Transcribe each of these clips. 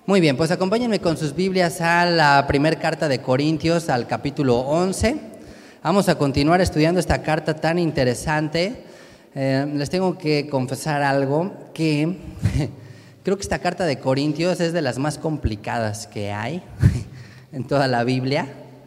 Muy bien, pues acompáñenme con sus Biblias a la primera carta de Corintios, al capítulo 11. Vamos a continuar estudiando esta carta tan interesante. Les tengo que confesar algo, que creo que esta carta de Corintios es de las más complicadas que hay en toda la Biblia.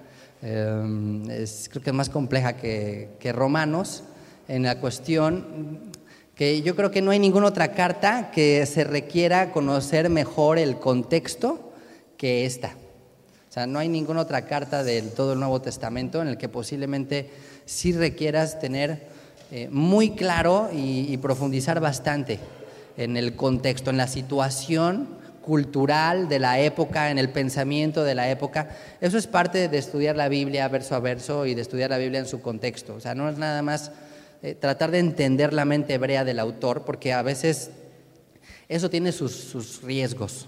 Creo que es más compleja que Romanos en la cuestión que yo creo que no hay ninguna otra carta que se requiera conocer mejor el contexto que esta. O sea, no hay ninguna otra carta de todo el Nuevo Testamento en el que posiblemente sí requieras tener muy claro y profundizar bastante en el contexto, en la situación cultural de la época, en el pensamiento de la época. Eso es parte de estudiar la Biblia verso a verso y de estudiar la Biblia en su contexto. O sea, no es nada más tratar de entender la mente hebrea del autor, porque a veces eso tiene sus riesgos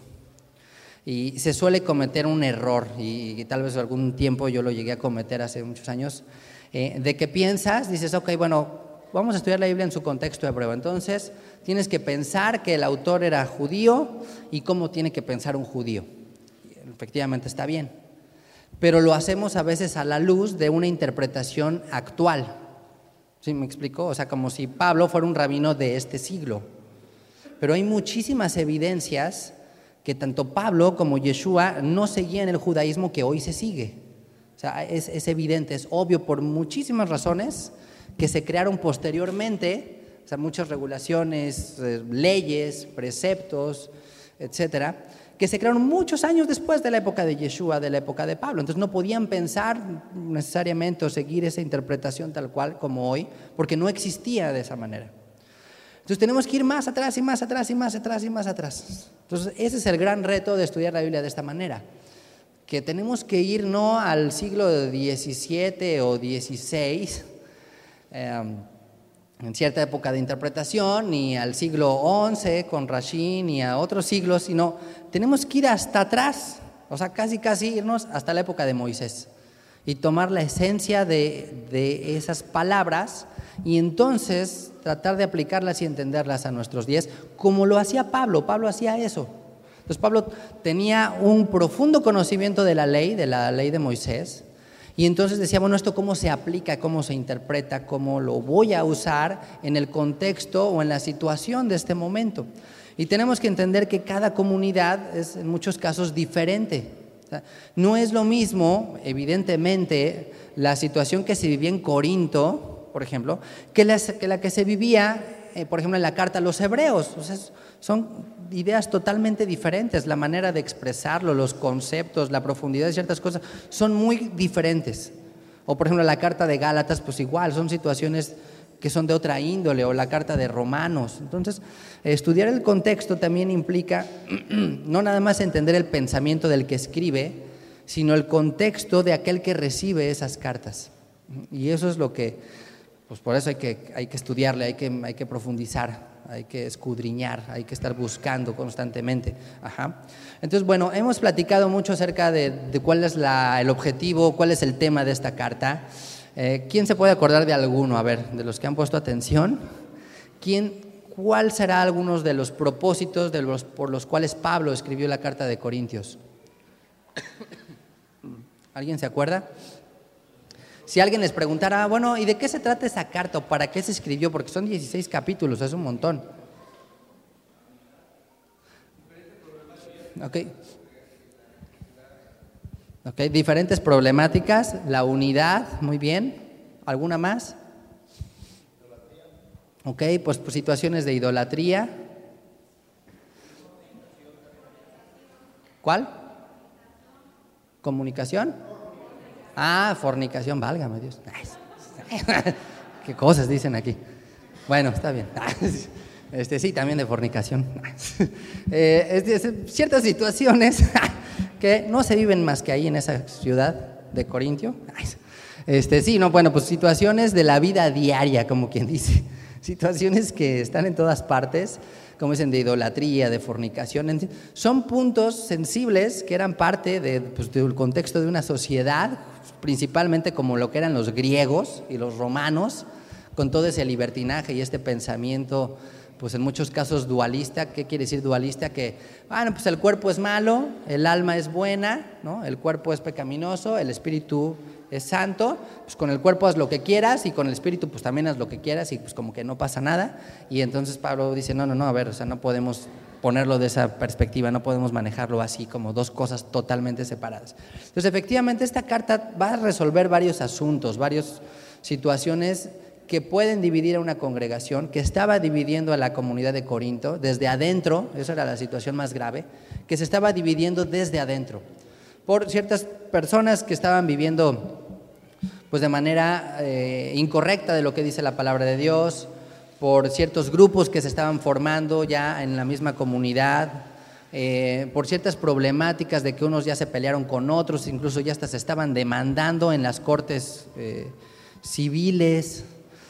y se suele cometer un error, y tal vez algún tiempo yo lo llegué a cometer hace muchos años, de que dices, ok, bueno, vamos a estudiar la Biblia en su contexto hebreo, entonces tienes que pensar que el autor era judío y cómo tiene que pensar un judío. Efectivamente está bien, pero lo hacemos a veces a la luz de una interpretación actual. ¿Sí me explico? O sea, como si Pablo fuera un rabino de este siglo. Pero hay muchísimas evidencias que tanto Pablo como Yeshua no seguían el judaísmo que hoy se sigue. O sea, es evidente, es obvio por muchísimas razones que se crearon posteriormente, o sea, muchas regulaciones, leyes, preceptos, etcétera, que se crearon muchos años después de la época de Yeshua, de la época de Pablo. Entonces no podían pensar necesariamente o seguir esa interpretación tal cual como hoy, porque no existía de esa manera. Entonces tenemos que ir más atrás y más atrás y más atrás y más atrás. Entonces ese es el gran reto de estudiar la Biblia de esta manera, que tenemos que ir no al siglo XVII o XVI, en cierta época de interpretación, ni al siglo XI con Rashi, ni a otros siglos, sino tenemos que ir hasta atrás, o sea, casi irnos hasta la época de Moisés y tomar la esencia de esas palabras y entonces tratar de aplicarlas y entenderlas a nuestros días, como lo hacía Pablo. Pablo hacía eso. Entonces Pablo tenía un profundo conocimiento de la ley de Moisés. Y entonces decía, bueno, ¿esto cómo se aplica, cómo se interpreta, cómo lo voy a usar en el contexto o en la situación de este momento? Y tenemos que entender que cada comunidad es en muchos casos diferente. O sea, no es lo mismo, evidentemente, la situación que se vivía en Corinto, por ejemplo, que la que se vivía, por ejemplo, en la carta a los hebreos. O sea, son ideas totalmente diferentes, la manera de expresarlo, los conceptos, la profundidad de ciertas cosas son muy diferentes. O por ejemplo la carta de Gálatas, pues igual, son situaciones que son de otra índole, o la carta de Romanos. Entonces, estudiar el contexto también implica no nada más entender el pensamiento del que escribe, sino el contexto de aquel que recibe esas cartas. Y eso es lo que, pues por eso hay que estudiarle, hay que profundizar, hay que escudriñar, hay que estar buscando constantemente. Entonces, bueno, hemos platicado mucho acerca de cuál es el objetivo, cuál es el tema de esta carta. ¿Quién se puede acordar de alguno? A ver, de los que han puesto atención. ¿Cuál será algunos de los propósitos por los cuales Pablo escribió la carta de Corintios? ¿Alguien se acuerda? Si alguien les preguntara, bueno, ¿y de qué se trata esa carta o para qué se escribió? Porque son 16 capítulos, es un montón. Ok, diferentes problemáticas, la unidad, muy bien. ¿Alguna más? Ok, pues situaciones de idolatría. ¿Cuál? ¿Comunicación? Fornicación, válgame Dios. ¿Qué cosas dicen aquí? Bueno, está bien. Sí, también de fornicación. Ciertas situaciones que no se viven más que ahí en esa ciudad de Corintio. Sí, no, bueno, pues situaciones de la vida diaria, como quien dice. Situaciones que están en todas partes, como dicen, de idolatría, de fornicación. Son puntos sensibles que eran parte del contexto de una sociedad, principalmente como lo que eran los griegos y los romanos, con todo ese libertinaje y este pensamiento pues en muchos casos dualista. ¿Qué quiere decir dualista? Que, bueno, pues el cuerpo es malo, el alma es buena, ¿no? El cuerpo es pecaminoso, el espíritu es santo, pues con el cuerpo haz lo que quieras y con el espíritu pues también haz lo que quieras y pues como que no pasa nada. Y entonces Pablo dice, no, a ver, o sea, no podemos ponerlo de esa perspectiva, no podemos manejarlo así como dos cosas totalmente separadas. Entonces efectivamente esta carta va a resolver varios asuntos, varias situaciones que pueden dividir a una congregación, que estaba dividiendo a la comunidad de Corinto desde adentro. Esa era la situación más grave, que se estaba dividiendo desde adentro, por ciertas personas que estaban viviendo pues de manera incorrecta de lo que dice la palabra de Dios, por ciertos grupos que se estaban formando ya en la misma comunidad, por ciertas problemáticas de que unos ya se pelearon con otros, incluso ya hasta se estaban demandando en las cortes civiles,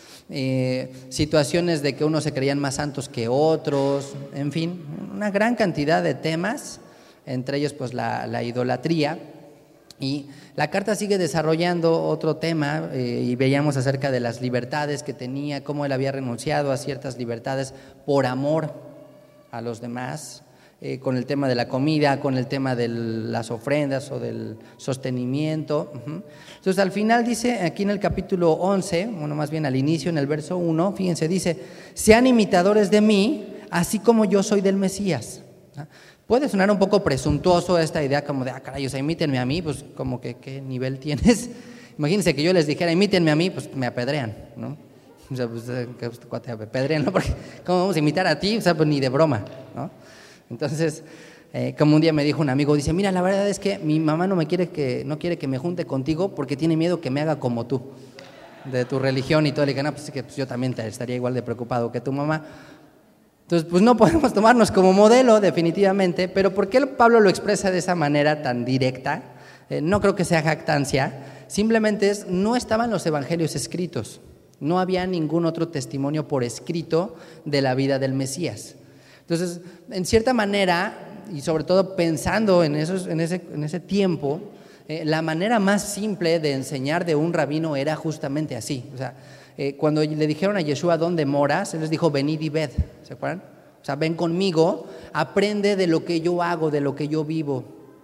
situaciones de que unos se creían más santos que otros, en fin, una gran cantidad de temas, entre ellos pues la idolatría. Y la carta sigue desarrollando otro tema y veíamos acerca de las libertades que tenía, cómo él había renunciado a ciertas libertades por amor a los demás, con el tema de la comida, con el tema de las ofrendas o del sostenimiento. Entonces al final dice aquí en el capítulo 11, bueno, más bien al inicio en el verso 1, fíjense, dice, sean imitadores de mí, así como yo soy del Mesías. Puede sonar un poco presuntuoso esta idea como de, caray, o sea, imítenme a mí, pues como que ¿qué nivel tienes? Imagínense que yo les dijera, imítenme a mí, pues me apedrean, ¿no? O sea, pues que te apedrean, ¿no? Porque ¿cómo vamos a imitar a ti? O sea, pues ni de broma, ¿no? Entonces, como un día me dijo un amigo, dice, mira, la verdad es que mi mamá no quiere que me junte contigo porque tiene miedo que me haga como tú, de tu religión y todo. Le dije, no, pues, que yo también estaría igual de preocupado que tu mamá. Entonces, pues no podemos tomarnos como modelo, definitivamente, pero ¿por qué Pablo lo expresa de esa manera tan directa? No creo que sea jactancia, simplemente no estaban los evangelios escritos, no había ningún otro testimonio por escrito de la vida del Mesías. Entonces, en cierta manera, y sobre todo pensando en ese tiempo, la manera más simple de enseñar de un rabino era justamente así. O sea, cuando le dijeron a Yeshua, ¿dónde moras? Él les dijo, venid y ved, ¿se acuerdan? O sea, ven conmigo, aprende de lo que yo hago, de lo que yo vivo.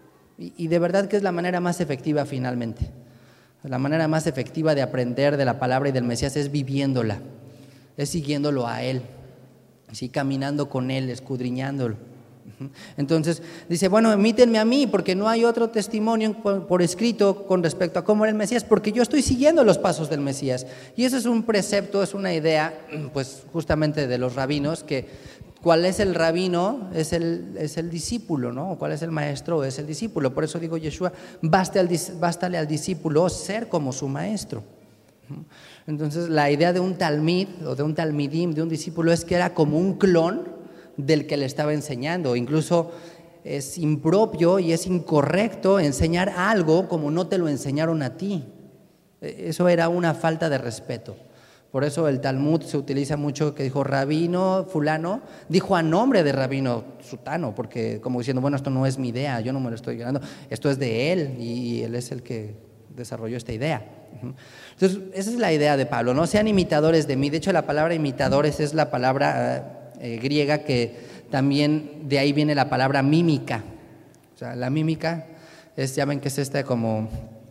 Y de verdad que es la manera más efectiva finalmente. La manera más efectiva de aprender de la palabra y del Mesías es viviéndola, es siguiéndolo a Él, ¿sí? Caminando con Él, escudriñándolo. Entonces dice, bueno, imítenme a mí porque no hay otro testimonio por escrito con respecto a cómo era el Mesías, porque yo estoy siguiendo los pasos del Mesías. Y eso es un precepto, es una idea pues justamente de los rabinos, que cuál es el rabino es el discípulo, ¿no? ¿Cuál es el maestro? Es el discípulo. Por eso digo, Yeshua, bástale al discípulo ser como su maestro. Entonces la idea de un talmid o de un talmidim, de un discípulo, es que era como un clon del que le estaba enseñando. Incluso es impropio y es incorrecto enseñar algo como no te lo enseñaron a ti. Eso era una falta de respeto. Por eso el Talmud se utiliza mucho, que dijo rabino fulano, dijo a nombre de rabino sutano, porque como diciendo, bueno, esto no es mi idea, yo no me lo estoy ganando, esto es de él y él es el que desarrolló esta idea. Entonces esa es la idea de Pablo, no sean imitadores de mí. De hecho la palabra imitadores es la palabra griega que también de ahí viene la palabra mímica. O sea, la mímica ya ven que es como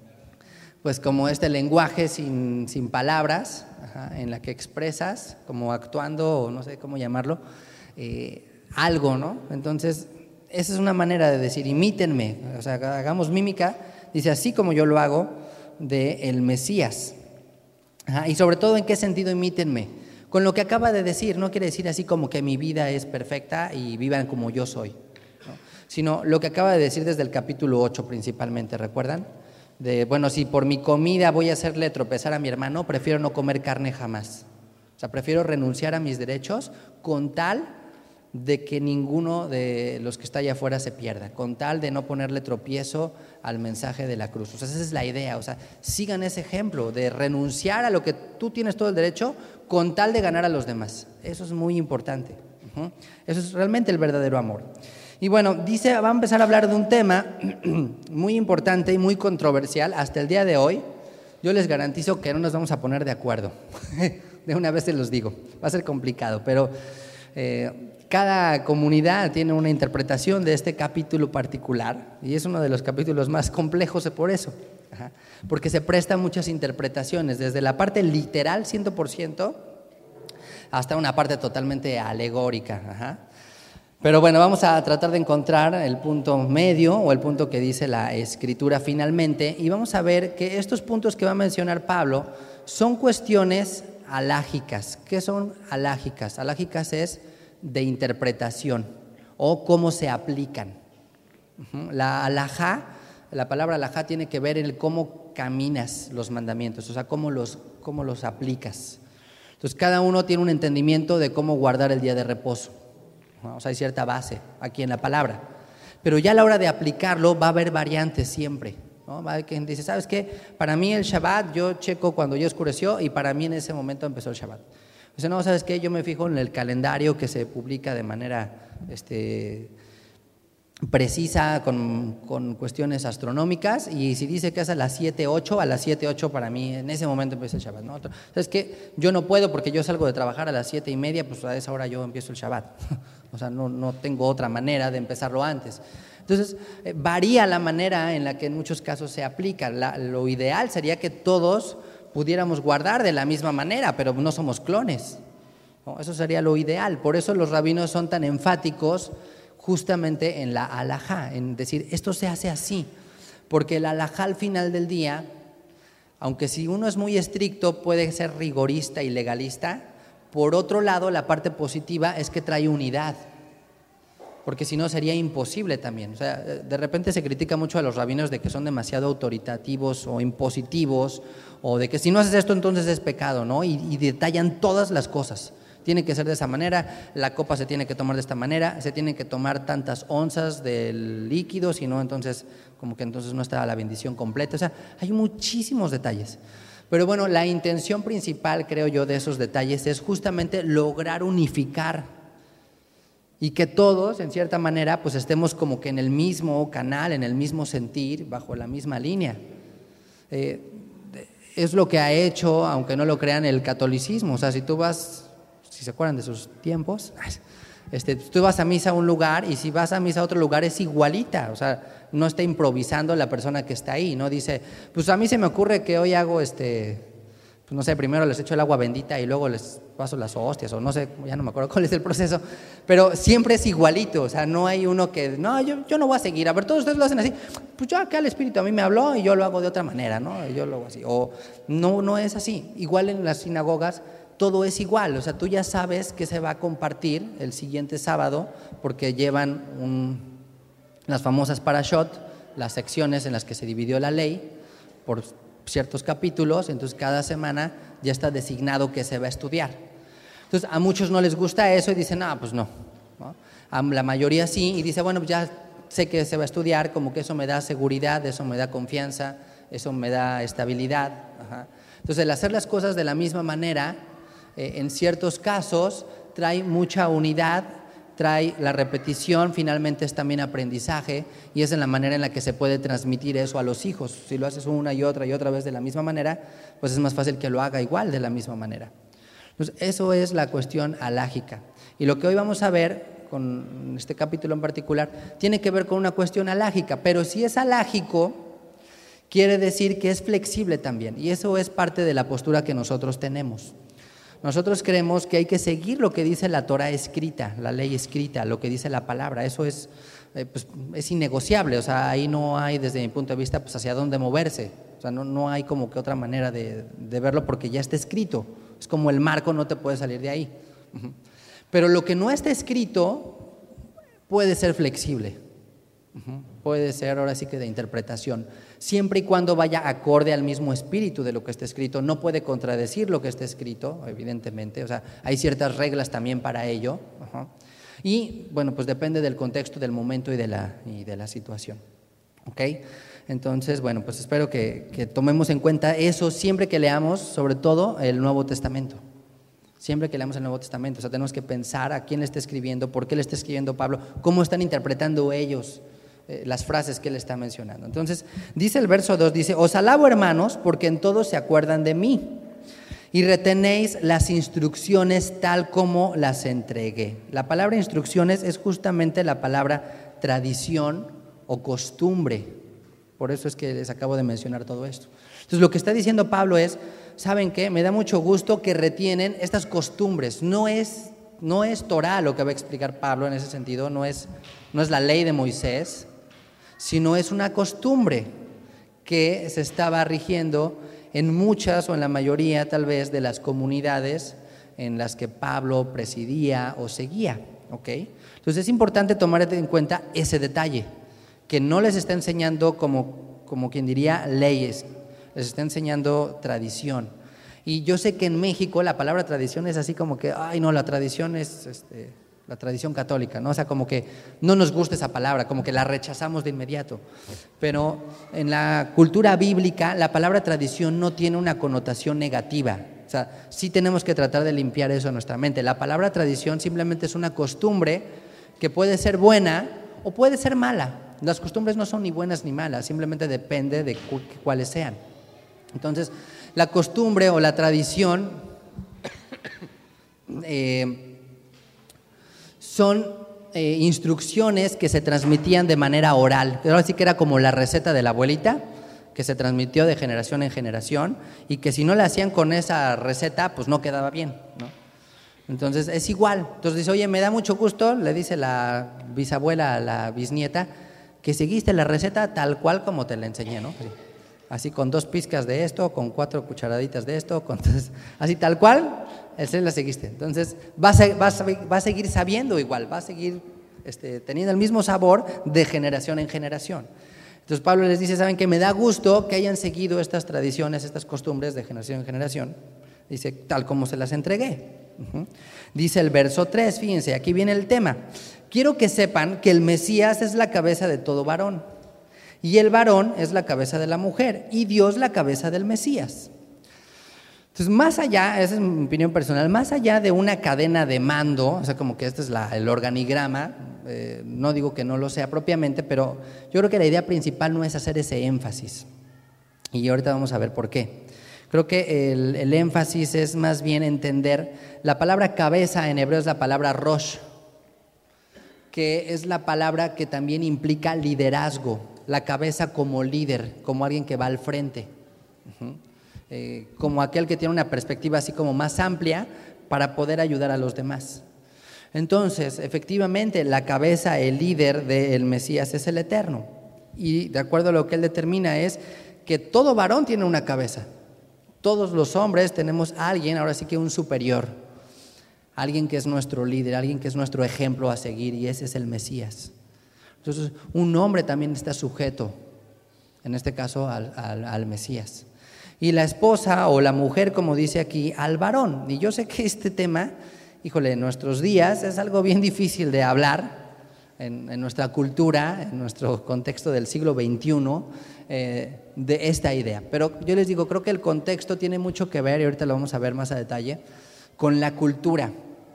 este lenguaje sin palabras, en la que expresas, como actuando, o no sé cómo llamarlo, algo, ¿no? Entonces, esa es una manera de decir, imítenme, o sea, hagamos mímica, dice, así como yo lo hago del Mesías. Y sobre todo, ¿en qué sentido imítenme? Con lo que acaba de decir, no quiere decir así como que mi vida es perfecta y vivan como yo soy, ¿no? Sino lo que acaba de decir desde el capítulo 8 principalmente, ¿recuerdan? Bueno, si por mi comida voy a hacerle tropezar a mi hermano, prefiero no comer carne jamás. O sea, prefiero renunciar a mis derechos con tal de que ninguno de los que está allá afuera se pierda, con tal de no ponerle tropiezo al mensaje de la cruz. O sea, esa es la idea. O sea, sigan ese ejemplo de renunciar a lo que tú tienes todo el derecho con tal de ganar a los demás. Eso es muy importante. Eso es realmente el verdadero amor. Y bueno, va a empezar a hablar de un tema muy importante y muy controversial. Hasta el día de hoy, yo les garantizo que no nos vamos a poner de acuerdo. De una vez se los digo, va a ser complicado, pero Cada comunidad tiene una interpretación de este capítulo particular y es uno de los capítulos más complejos por eso, porque se prestan muchas interpretaciones, desde la parte literal 100% hasta una parte totalmente alegórica. Pero bueno, vamos a tratar de encontrar el punto medio o el punto que dice la Escritura finalmente, y vamos a ver que estos puntos que va a mencionar Pablo son cuestiones alágicas. ¿Qué son alágicas? Alágicas es de interpretación o cómo se aplican. La alajá, la palabra alajá tiene que ver en cómo caminas los mandamientos, o sea, cómo los aplicas. Entonces, cada uno tiene un entendimiento de cómo guardar el día de reposo. O sea, hay cierta base aquí en la palabra, pero ya a la hora de aplicarlo va a haber variantes siempre, ¿no? Va a haber quien dice, ¿sabes qué? Para mí el Shabbat, yo checo cuando ya oscureció y para mí en ese momento empezó el Shabbat. O sea, no, ¿sabes qué? Yo me fijo en el calendario que se publica de manera precisa con cuestiones astronómicas, y si dice que es a las 7:08 para mí en ese momento empieza el Shabbat, ¿no? ¿Sabes qué? Yo no puedo porque yo salgo de trabajar a las 7:30, pues a esa hora yo empiezo el Shabbat. O sea, no tengo otra manera de empezarlo antes. Entonces, varía la manera en la que en muchos casos se aplica. Lo ideal sería que todos pudiéramos guardar de la misma manera, pero no somos clones, ¿no? Eso sería lo ideal. Por eso los rabinos son tan enfáticos justamente en la alajá, en decir, esto se hace así, porque el alajá al final del día, aunque si uno es muy estricto puede ser rigorista y legalista, por otro lado la parte positiva es que trae unidad, porque si no sería imposible también. O sea, de repente se critica mucho a los rabinos de que son demasiado autoritativos o impositivos, o de que si no haces esto entonces es pecado, ¿no? Y detallan todas las cosas. Tiene que ser de esa manera, la copa se tiene que tomar de esta manera, se tienen que tomar tantas onzas del líquido, si no entonces como que entonces no está la bendición completa. O sea, hay muchísimos detalles. Pero bueno, la intención principal, creo yo, de esos detalles es justamente lograr unificar y que todos, en cierta manera, pues estemos como que en el mismo canal, en el mismo sentir, bajo la misma línea. Es lo que ha hecho, aunque no lo crean, el catolicismo. O sea, si tú vas, si se acuerdan de sus tiempos, tú vas a misa a un lugar y si vas a misa a otro lugar es igualita. O sea, no está improvisando la persona que está ahí, no dice, pues a mí se me ocurre que hoy hago pues no sé, primero les echo el agua bendita y luego les paso las hostias, o no sé, ya no me acuerdo cuál es el proceso, pero siempre es igualito. O sea, no hay uno que, no, yo no voy a seguir, a ver, todos ustedes lo hacen así, pues yo acá el Espíritu a mí me habló y yo lo hago de otra manera, ¿no? Yo lo hago así, o no es así. Igual en las sinagogas todo es igual, o sea, tú ya sabes que se va a compartir el siguiente sábado porque llevan las famosas parashot, las secciones en las que se dividió la ley por ciertos capítulos, entonces cada semana ya está designado que se va a estudiar. Entonces a muchos no les gusta eso y dicen, pues no. A la mayoría sí, y dice, bueno, pues ya sé que se va a estudiar, como que eso me da seguridad, eso me da confianza, eso me da estabilidad. Entonces el hacer las cosas de la misma manera, en ciertos casos trae mucha unidad, trae la repetición, finalmente es también aprendizaje, y es en la manera en la que se puede transmitir eso a los hijos. Si lo haces una y otra vez de la misma manera, pues es más fácil que lo haga igual de la misma manera. Entonces, eso es la cuestión alágica. Y lo que hoy vamos a ver, con este capítulo en particular, tiene que ver con una cuestión alágica, pero si es alágico, quiere decir que es flexible también, y eso es parte de la postura que nosotros tenemos. Nosotros creemos que hay que seguir lo que dice la Torah escrita, la ley escrita, lo que dice la palabra. Eso es innegociable. O sea, ahí no hay, desde mi punto de vista, pues hacia dónde moverse. O sea, no hay como que otra manera de verlo porque ya está escrito. Es como el marco, no te puedes salir de ahí. Pero lo que no está escrito puede ser flexible. Puede ser ahora sí que de interpretación, siempre y cuando vaya acorde al mismo espíritu de lo que está escrito. No puede contradecir lo que está escrito, evidentemente. O sea, hay ciertas reglas también para ello. Y bueno, pues depende del contexto, del momento y de la situación. ¿Ok? Entonces, bueno, pues espero que tomemos en cuenta eso siempre que leamos, sobre todo el Nuevo Testamento. Siempre que leamos el Nuevo Testamento, o sea, tenemos que pensar a quién le está escribiendo, por qué le está escribiendo Pablo, cómo están interpretando ellos las frases que él está mencionando. Entonces, dice el verso 2, dice, os alabo, hermanos, porque en todo se acuerdan de mí. y retenéis las instrucciones tal como las entregué. La palabra instrucciones es justamente la palabra tradición o costumbre. Por eso es que les acabo de mencionar todo esto. Entonces lo que está diciendo Pablo es, ¿saben qué? Me da mucho gusto que retienen estas costumbres. No es Torah lo que va a explicar Pablo en ese sentido, no es la ley de Moisés, sino es una costumbre que se estaba rigiendo en muchas o en la mayoría tal vez de las comunidades en las que Pablo presidía o seguía, ¿ok? Entonces es importante tomar en cuenta ese detalle, que no les está enseñando como quien diría leyes, les está enseñando tradición. Y yo sé que en México la palabra tradición es así como que, ay no, la tradición es la tradición católica, ¿no? O sea, como que no nos gusta esa palabra, como que la rechazamos de inmediato. Pero en la cultura bíblica la palabra tradición no tiene una connotación negativa. O sea, sí tenemos que tratar de limpiar eso en nuestra mente. La palabra tradición simplemente es una costumbre que puede ser buena o puede ser mala. Las costumbres no son ni buenas ni malas, simplemente depende de cuáles sean. Entonces, la costumbre o la tradición son instrucciones que se transmitían de manera oral. Pero ahora sí que era como la receta de la abuelita, que se transmitió de generación en generación y que si no la hacían con esa receta, pues no quedaba bien, ¿no? Entonces es igual. Entonces dice, oye, me da mucho gusto, le dice la bisabuela a la bisnieta, que seguiste la receta tal cual como te la enseñé, ¿no? Así con 2 pizcas de esto, con 4 cucharaditas de esto, así tal cual, la seguiste. Entonces va a seguir sabiendo igual, va a seguir teniendo el mismo sabor de generación en generación. Entonces Pablo les dice, ¿saben qué? Me da gusto que hayan seguido estas tradiciones, estas costumbres de generación en generación. Dice, tal como se las entregué. Dice el verso 3, fíjense, aquí viene el tema. Quiero que sepan que el Mesías es la cabeza de todo varón. Y el varón es la cabeza de la mujer y Dios la cabeza del Mesías. Entonces, más allá, esa es mi opinión personal, más allá de una cadena de mando, o sea, como que este es el organigrama, no digo que no lo sea propiamente, pero yo creo que la idea principal no es hacer ese énfasis. Y ahorita vamos a ver por qué. Creo que el énfasis es más bien entender, la palabra cabeza en hebreo es la palabra rosh, que es la palabra que también implica liderazgo, la cabeza como líder, como alguien que va al frente, como aquel que tiene una perspectiva así como más amplia para poder ayudar a los demás. Entonces, efectivamente, la cabeza, el líder del Mesías es el Eterno. Y de acuerdo a lo que él determina es que todo varón tiene una cabeza. Todos los hombres tenemos a alguien, ahora sí que un superior, alguien que es nuestro líder, alguien que es nuestro ejemplo a seguir, y ese es el Mesías. Entonces, un hombre también está sujeto, en este caso, al Mesías. Y la esposa o la mujer, como dice aquí, al varón. Y yo sé que este tema, híjole, en nuestros días es algo bien difícil de hablar, en nuestra cultura, en nuestro contexto del siglo XXI, de esta idea. Pero yo les digo, creo que el contexto tiene mucho que ver, y ahorita lo vamos a ver más a detalle, con la cultura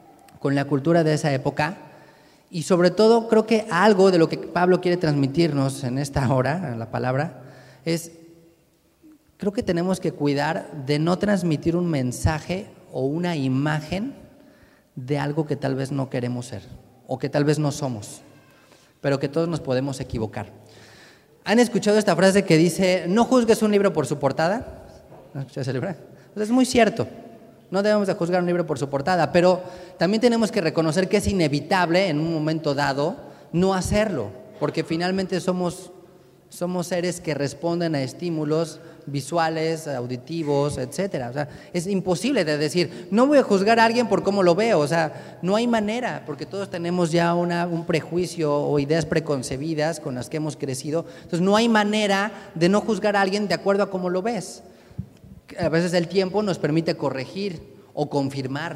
de esa época. Y sobre todo creo que algo de lo que Pablo quiere transmitirnos en esta hora, en la palabra, es, creo que tenemos que cuidar de no transmitir un mensaje o una imagen de algo que tal vez no queremos ser o que tal vez no somos, pero que todos nos podemos equivocar. ¿Han escuchado esta frase que dice, no juzgues un libro por su portada? ¿No escuchado ese libro? Pues es muy cierto. No debemos de juzgar un libro por su portada, pero también tenemos que reconocer que es inevitable en un momento dado no hacerlo, porque finalmente somos seres que responden a estímulos visuales, auditivos, etcétera. O sea, es imposible de decir, no voy a juzgar a alguien por cómo lo veo. O sea, no hay manera, porque todos tenemos ya un prejuicio o ideas preconcebidas con las que hemos crecido. Entonces, no hay manera de no juzgar a alguien de acuerdo a cómo lo ves. A veces el tiempo nos permite corregir o confirmar.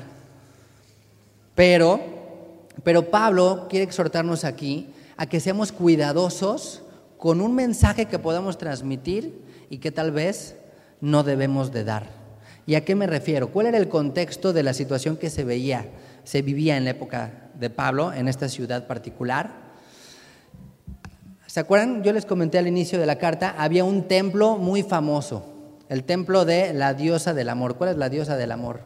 Pero Pablo quiere exhortarnos aquí a que seamos cuidadosos con un mensaje que podamos transmitir y que tal vez no debemos de dar. ¿Y a qué me refiero? ¿Cuál era el contexto de la situación que se vivía en la época de Pablo en esta ciudad particular? ¿Se acuerdan? Yo les comenté al inicio de la carta, había un templo muy famoso. el templo de la diosa del amor. ¿Cuál es la diosa del amor?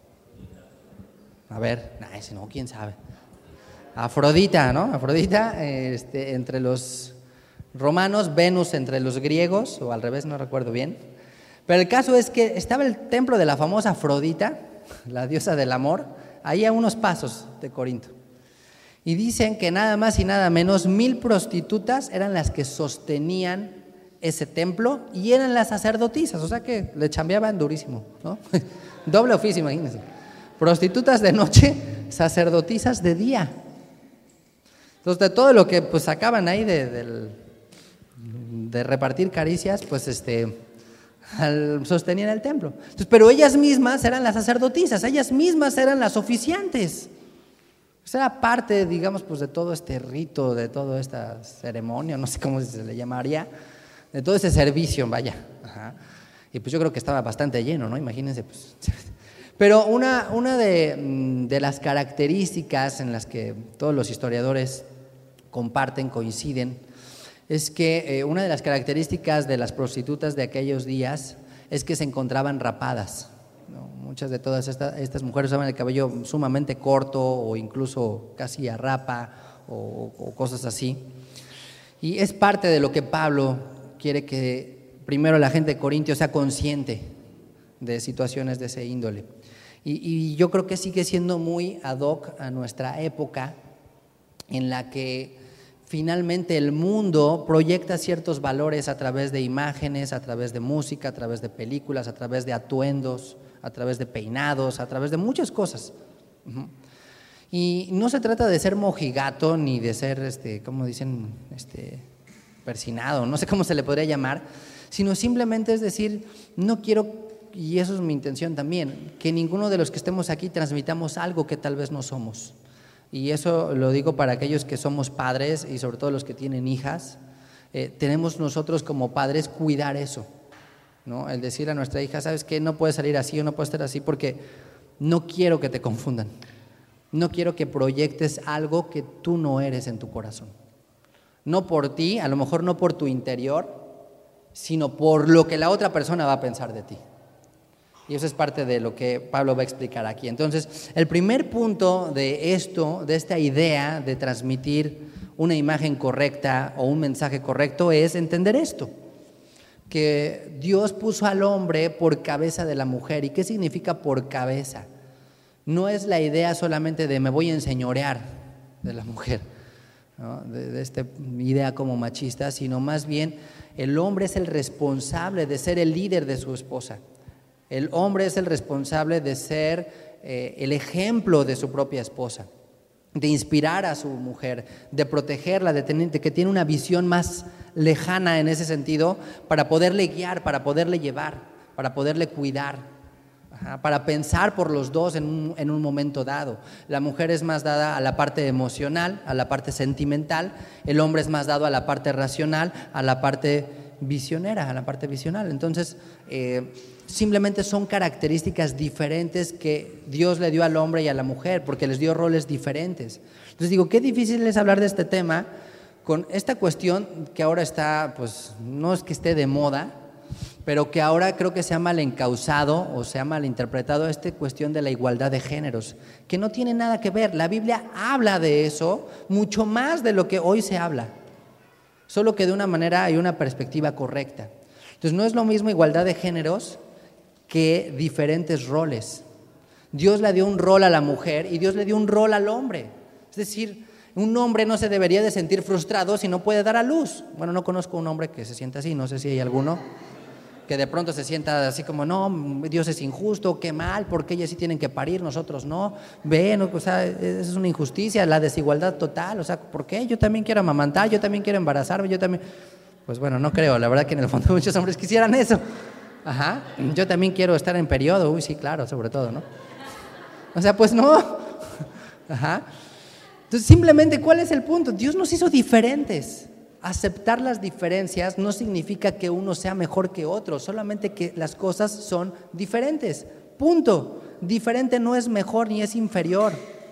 A ver, ese no, quién sabe. Afrodita, ¿no? Afrodita, entre los romanos, Venus entre los griegos, o al revés, no recuerdo bien. Pero el caso es que estaba el templo de la famosa Afrodita, la diosa del amor, ahí a unos pasos de Corinto. Y dicen que nada más y nada menos 1000 prostitutas eran las que sostenían ese templo y eran las sacerdotisas, o sea que le chambeaban durísimo, ¿no? Doble oficio, imagínense. Prostitutas de noche, sacerdotisas de día. Entonces, de todo lo que pues sacaban ahí de repartir caricias, pues sostenían el templo. Entonces, pero ellas mismas eran las sacerdotisas, ellas mismas eran las oficiantes. Pues era parte, digamos, pues de todo este rito, de toda esta ceremonia, no sé cómo se le llamaría, de todo ese servicio, vaya. Ajá. Y pues yo creo que estaba bastante lleno, ¿no? Imagínense, pues. Pero una de las características en las que todos los historiadores comparten, coinciden, es que una de las características de las prostitutas de aquellos días es que se encontraban rapadas, ¿no? Muchas de todas estas mujeres usaban el cabello sumamente corto o incluso casi a rapa o cosas así. Y es parte de lo que Pablo quiere que primero la gente de Corintios sea consciente de situaciones de ese índole. Y yo creo que sigue siendo muy ad hoc a nuestra época, en la que finalmente el mundo proyecta ciertos valores a través de imágenes, a través de música, a través de películas, a través de atuendos, a través de peinados, a través de muchas cosas. Y no se trata de ser mojigato ni de ser, ¿cómo dicen? Persinado, no sé cómo se le podría llamar, sino simplemente es decir, no quiero, y eso es mi intención también, que ninguno de los que estemos aquí transmitamos algo que tal vez no somos. Y eso lo digo para aquellos que somos padres y sobre todo los que tienen hijas. Tenemos nosotros como padres cuidar eso, ¿no? El decir a nuestra hija, ¿sabes qué? No puedes salir así o no puedes estar así porque no quiero que te confundan. No quiero que proyectes algo que tú no eres en tu corazón. No por ti, a lo mejor no por tu interior, sino por lo que la otra persona va a pensar de ti. Y eso es parte de lo que Pablo va a explicar aquí. Entonces, el primer punto de esta idea de transmitir una imagen correcta o un mensaje correcto es entender esto, que Dios puso al hombre por cabeza de la mujer. ¿Y qué significa por cabeza? No es la idea solamente de me voy a enseñorear de la mujer, ¿no? de esta idea como machista, sino más bien el hombre es el responsable de ser el líder de su esposa. El hombre es el responsable de ser el ejemplo de su propia esposa, de inspirar a su mujer, de protegerla, de que tiene una visión más lejana en ese sentido para poderle guiar, para poderle llevar, para poderle cuidar, para pensar por los dos en un momento dado. La mujer es más dada a la parte emocional, a la parte sentimental, el hombre es más dado a la parte racional, a la parte visionera, a la parte visional. Entonces, simplemente son características diferentes que Dios le dio al hombre y a la mujer, porque les dio roles diferentes. Entonces digo, qué difícil es hablar de este tema con esta cuestión que ahora está, pues no es que esté de moda, pero que ahora creo que se ha mal encauzado o se ha mal interpretado esta cuestión de la igualdad de géneros, que no tiene nada que ver. La Biblia habla de eso mucho más de lo que hoy se habla, solo que de una manera y una perspectiva correcta. Entonces no es lo mismo igualdad de géneros que diferentes roles. Dios le dio un rol a la mujer y Dios le dio un rol al hombre. Es decir, un hombre no se debería de sentir frustrado si no puede dar a luz. Bueno, no conozco un hombre que se sienta así, no sé si hay alguno que de pronto se sienta así como, no, Dios es injusto, qué mal, porque ellas sí tienen que parir, nosotros no. Ven, o sea, es una injusticia, la desigualdad total, o sea, ¿por qué? Yo también quiero amamantar, yo también quiero embarazarme, yo también. Pues bueno, no creo, la verdad que en el fondo muchos hombres quisieran eso. Ajá, yo también quiero estar en periodo, uy, sí, claro, sobre todo, ¿no? O sea, pues no. Ajá. Entonces, simplemente, ¿cuál es el punto? Dios nos hizo diferentes. Aceptar las diferencias no significa que uno sea mejor que otro, solamente que las cosas son diferentes. Punto. Diferente no es mejor ni es inferior.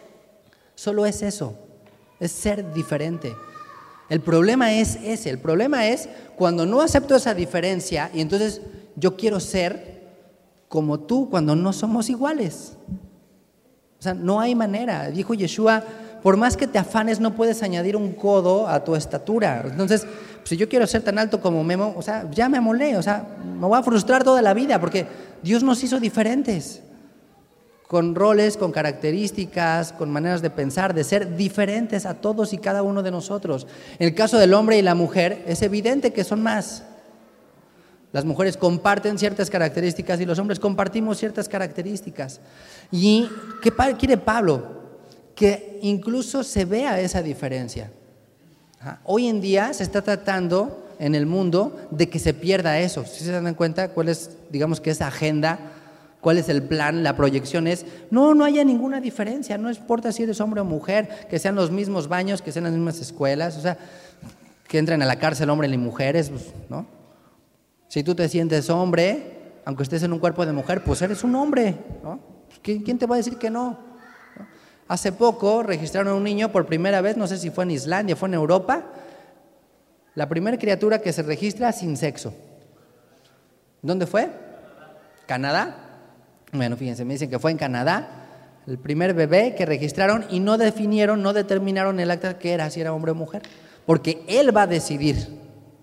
Solo es eso, es ser diferente. El problema es ese, el problema es cuando no acepto esa diferencia y entonces yo quiero ser como tú cuando no somos iguales. O sea, no hay manera. Dijo Yeshua, por más que te afanes no puedes añadir un codo a tu estatura. Entonces, si yo quiero ser tan alto como Memo, o sea, ya me amolé, o sea, me voy a frustrar toda la vida porque Dios nos hizo diferentes, con roles, con características, con maneras de pensar, de ser diferentes a todos y cada uno de nosotros. En el caso del hombre y la mujer, es evidente que son más. Las mujeres comparten ciertas características y los hombres compartimos ciertas características. ¿Y qué quiere Pablo? Que incluso se vea esa diferencia. Hoy en día se está tratando en el mundo de que se pierda eso. ¿Sí se dan cuenta cuál es, digamos que esa agenda? ¿Cuál es el plan? La proyección es, no haya ninguna diferencia, no importa si eres hombre o mujer, que sean los mismos baños, que sean las mismas escuelas, o sea, que entren a la cárcel hombres y mujeres, pues, ¿no? Si tú te sientes hombre, aunque estés en un cuerpo de mujer, pues eres un hombre, ¿no? ¿Quién te va a decir que no? Hace poco registraron a un niño por primera vez, no sé si fue en Islandia, fue en Europa, la primera criatura que se registra sin sexo. ¿Dónde fue? ¿Canadá? Bueno, fíjense, me dicen que fue en Canadá, el primer bebé que registraron y no determinaron el acta que era, si era hombre o mujer, porque él va a decidir.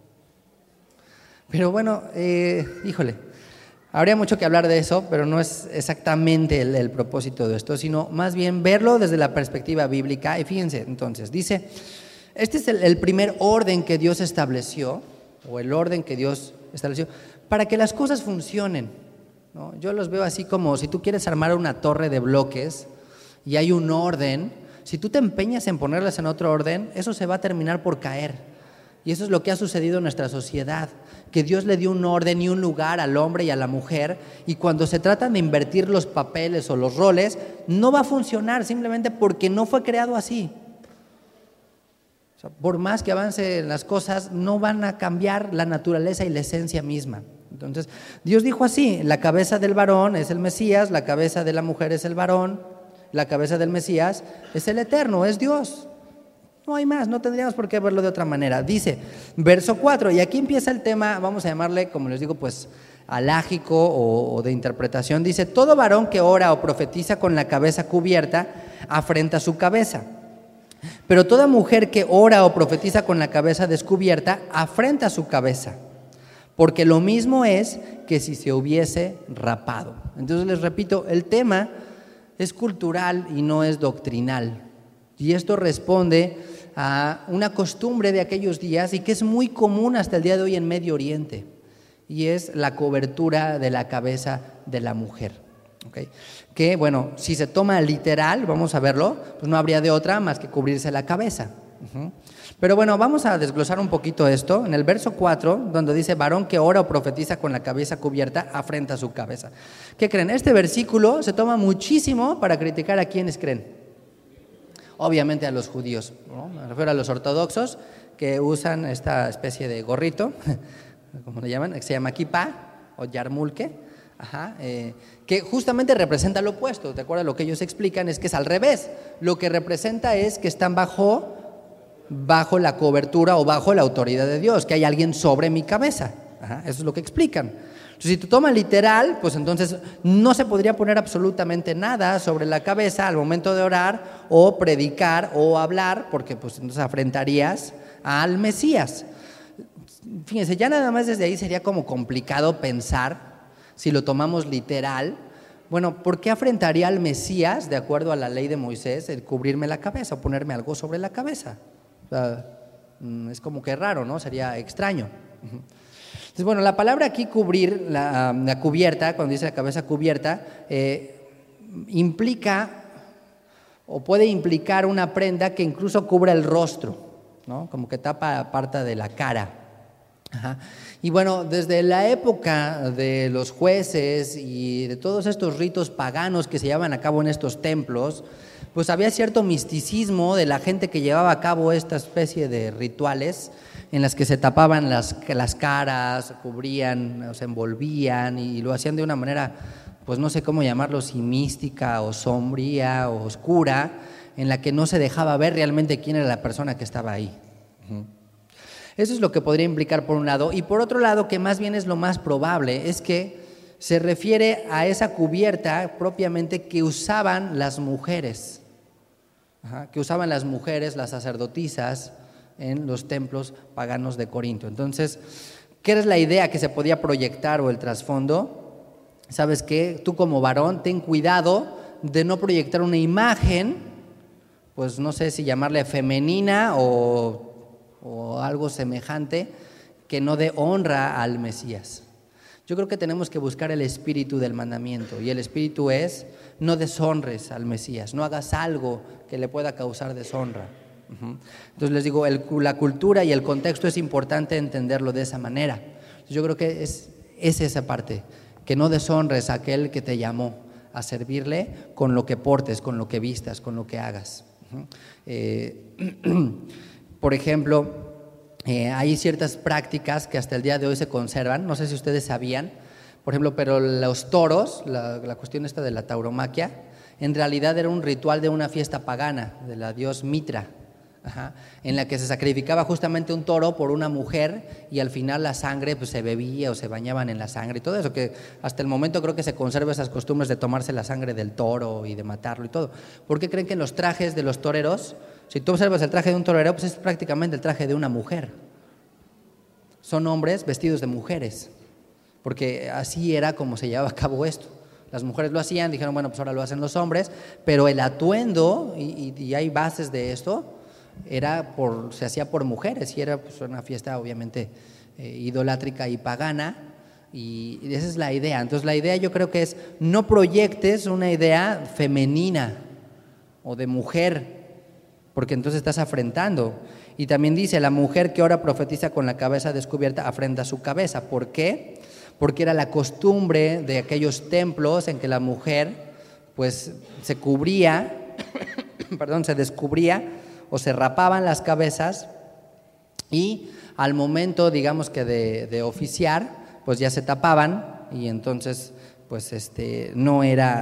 Pero bueno, híjole, habría mucho que hablar de eso, pero no es exactamente el propósito de esto, sino más bien verlo desde la perspectiva bíblica. Y fíjense, entonces, dice, este es el primer orden que Dios estableció, o el orden que Dios estableció, para que las cosas funcionen, ¿no? Yo los veo así como si tú quieres armar una torre de bloques y hay un orden, si tú te empeñas en ponerlas en otro orden, eso se va a terminar por caer. Y eso es lo que ha sucedido en nuestra sociedad, que Dios le dio un orden y un lugar al hombre y a la mujer, y cuando se tratan de invertir los papeles o los roles, no va a funcionar simplemente porque no fue creado así. O sea, por más que avancen las cosas, no van a cambiar la naturaleza y la esencia misma. Entonces, Dios dijo así, la cabeza del varón es el Mesías, la cabeza de la mujer es el varón, la cabeza del Mesías es el Eterno, es Dios. No hay más, no tendríamos por qué verlo de otra manera. Dice, verso 4, y aquí empieza el tema, vamos a llamarle, como les digo, pues alágico o de interpretación. Dice, todo varón que ora o profetiza con la cabeza cubierta afrenta su cabeza. Pero toda mujer que ora o profetiza con la cabeza descubierta afrenta su cabeza. Porque lo mismo es que si se hubiese rapado. Entonces les repito, el tema es cultural y no es doctrinal. Y esto responde a una costumbre de aquellos días y que es muy común hasta el día de hoy en Medio Oriente, y es la cobertura de la cabeza de la mujer. ¿Okay? Que bueno, si se toma literal, vamos a verlo, pues no habría de otra más que cubrirse la cabeza. Pero bueno, vamos a desglosar un poquito esto. En el verso 4, donde dice, varón que ora o profetiza con la cabeza cubierta, afrenta su cabeza. ¿Qué creen? Este versículo se toma muchísimo para criticar a quienes creen. Obviamente a los judíos, ¿no? Me refiero a los ortodoxos que usan esta especie de gorrito, como le llaman, que se llama kipá o yarmulke, que justamente representa lo opuesto. ¿Te acuerdas? Lo que ellos explican es que es al revés. Lo que representa es que están bajo la cobertura o bajo la autoridad de Dios, que hay alguien sobre mi cabeza. Eso es lo que explican. Entonces, si tú tomas literal, pues entonces no se podría poner absolutamente nada sobre la cabeza al momento de orar o predicar o hablar, porque pues entonces afrentarías al Mesías. Fíjense, ya nada más desde ahí sería como complicado pensar, si lo tomamos literal, bueno, ¿por qué afrentaría al Mesías, de acuerdo a la ley de Moisés, el cubrirme la cabeza o ponerme algo sobre la cabeza? O sea, es como que raro, ¿no? Sería extraño. Entonces, bueno, la palabra aquí cubrir, la cubierta, cuando dice la cabeza cubierta, implica o puede implicar una prenda que incluso cubra el rostro, ¿no? Como que tapa parte de la cara. Y bueno, desde la época de los jueces y de todos estos ritos paganos que se llevaban a cabo en estos templos, pues había cierto misticismo de la gente que llevaba a cabo esta especie de rituales en las que se tapaban las caras, se cubrían, o se envolvían, y lo hacían de una manera, pues no sé cómo llamarlo, si mística o sombría o oscura, en la que no se dejaba ver realmente quién era la persona que estaba ahí. Eso es lo que podría implicar por un lado. Y por otro lado, que más bien es lo más probable, es que se refiere a esa cubierta propiamente que usaban las mujeres. Que usaban las mujeres, las sacerdotisas, en los templos paganos de Corinto. Entonces, ¿qué es la idea que se podía proyectar o el trasfondo? ¿Sabes qué? Tú como varón, ten cuidado de no proyectar una imagen, pues no sé si llamarle femenina o algo semejante, que no dé honra al Mesías. Yo creo que tenemos que buscar el espíritu del mandamiento, y el espíritu es: no deshonres al Mesías, no hagas algo que le pueda causar deshonra. Entonces les digo, la cultura y el contexto es importante entenderlo de esa manera. Yo creo que es esa parte, que no deshonres a aquel que te llamó a servirle con lo que portes, con lo que vistas, con lo que hagas. Por ejemplo, hay ciertas prácticas que hasta el día de hoy se conservan, no sé si ustedes sabían, por ejemplo, pero los toros, la cuestión esta de la tauromaquia, en realidad era un ritual de una fiesta pagana, de la dios Mitra, en la que se sacrificaba justamente un toro por una mujer, y al final la sangre pues se bebía o se bañaban en la sangre y todo eso, que hasta el momento creo que se conserva esas costumbres de tomarse la sangre del toro y de matarlo y todo. ¿Por qué creen que en los trajes de los toreros, si tú observas el traje de un torero, pues es prácticamente el traje de una mujer? Son hombres vestidos de mujeres, porque así era como se llevaba a cabo esto. Las mujeres lo hacían, dijeron, bueno, pues ahora lo hacen los hombres, pero el atuendo, y hay bases de esto, se hacía por mujeres, y era pues una fiesta obviamente idolátrica y pagana, y esa es la idea. Entonces la idea, yo creo que es: no proyectes una idea femenina o de mujer, porque entonces estás afrentando. Y también dice: la mujer que ahora profetiza con la cabeza descubierta afrenta su cabeza. ¿Por qué? Porque era la costumbre de aquellos templos en que la mujer pues se cubría, se descubría o se rapaban las cabezas, y al momento, digamos que de oficiar, pues ya se tapaban, y entonces pues no era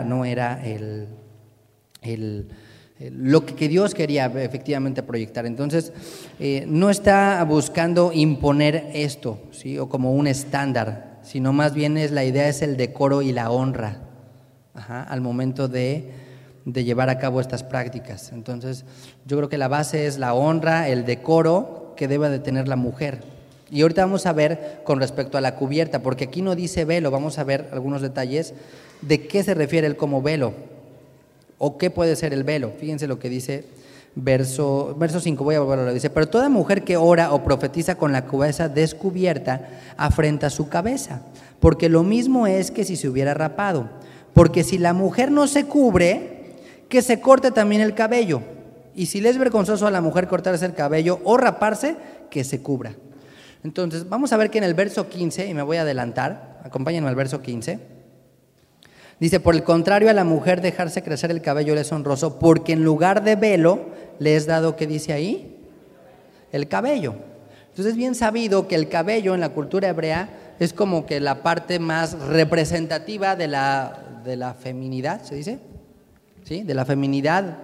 lo que Dios quería efectivamente proyectar. Entonces no está buscando imponer esto, ¿sí?, o como un estándar, sino más bien la idea es el decoro y la honra al momento de llevar a cabo estas prácticas. Entonces yo creo que la base es la honra, el decoro que debe de tener la mujer. Y ahorita vamos a ver con respecto a la cubierta, porque aquí no dice velo, vamos a ver algunos detalles de qué se refiere el como velo, o qué puede ser el velo. Fíjense lo que dice verso 5, voy a volverlo a leer. Dice: pero toda mujer que ora o profetiza con la cabeza descubierta afrenta su cabeza, porque lo mismo es que si se hubiera rapado. Porque si la mujer no se cubre, que se corte también el cabello. Y si le es vergonzoso a la mujer cortarse el cabello o raparse, que se cubra. Entonces vamos a ver que en el verso 15, y me voy a adelantar, acompáñenme al verso 15, dice: por el contrario, a la mujer dejarse crecer el cabello le es honroso, porque en lugar de velo le es dado, ¿qué dice ahí? El cabello. Entonces es bien sabido que el cabello en la cultura hebrea es como que la parte más representativa de la feminidad, ¿se dice? ¿Sí? De la feminidad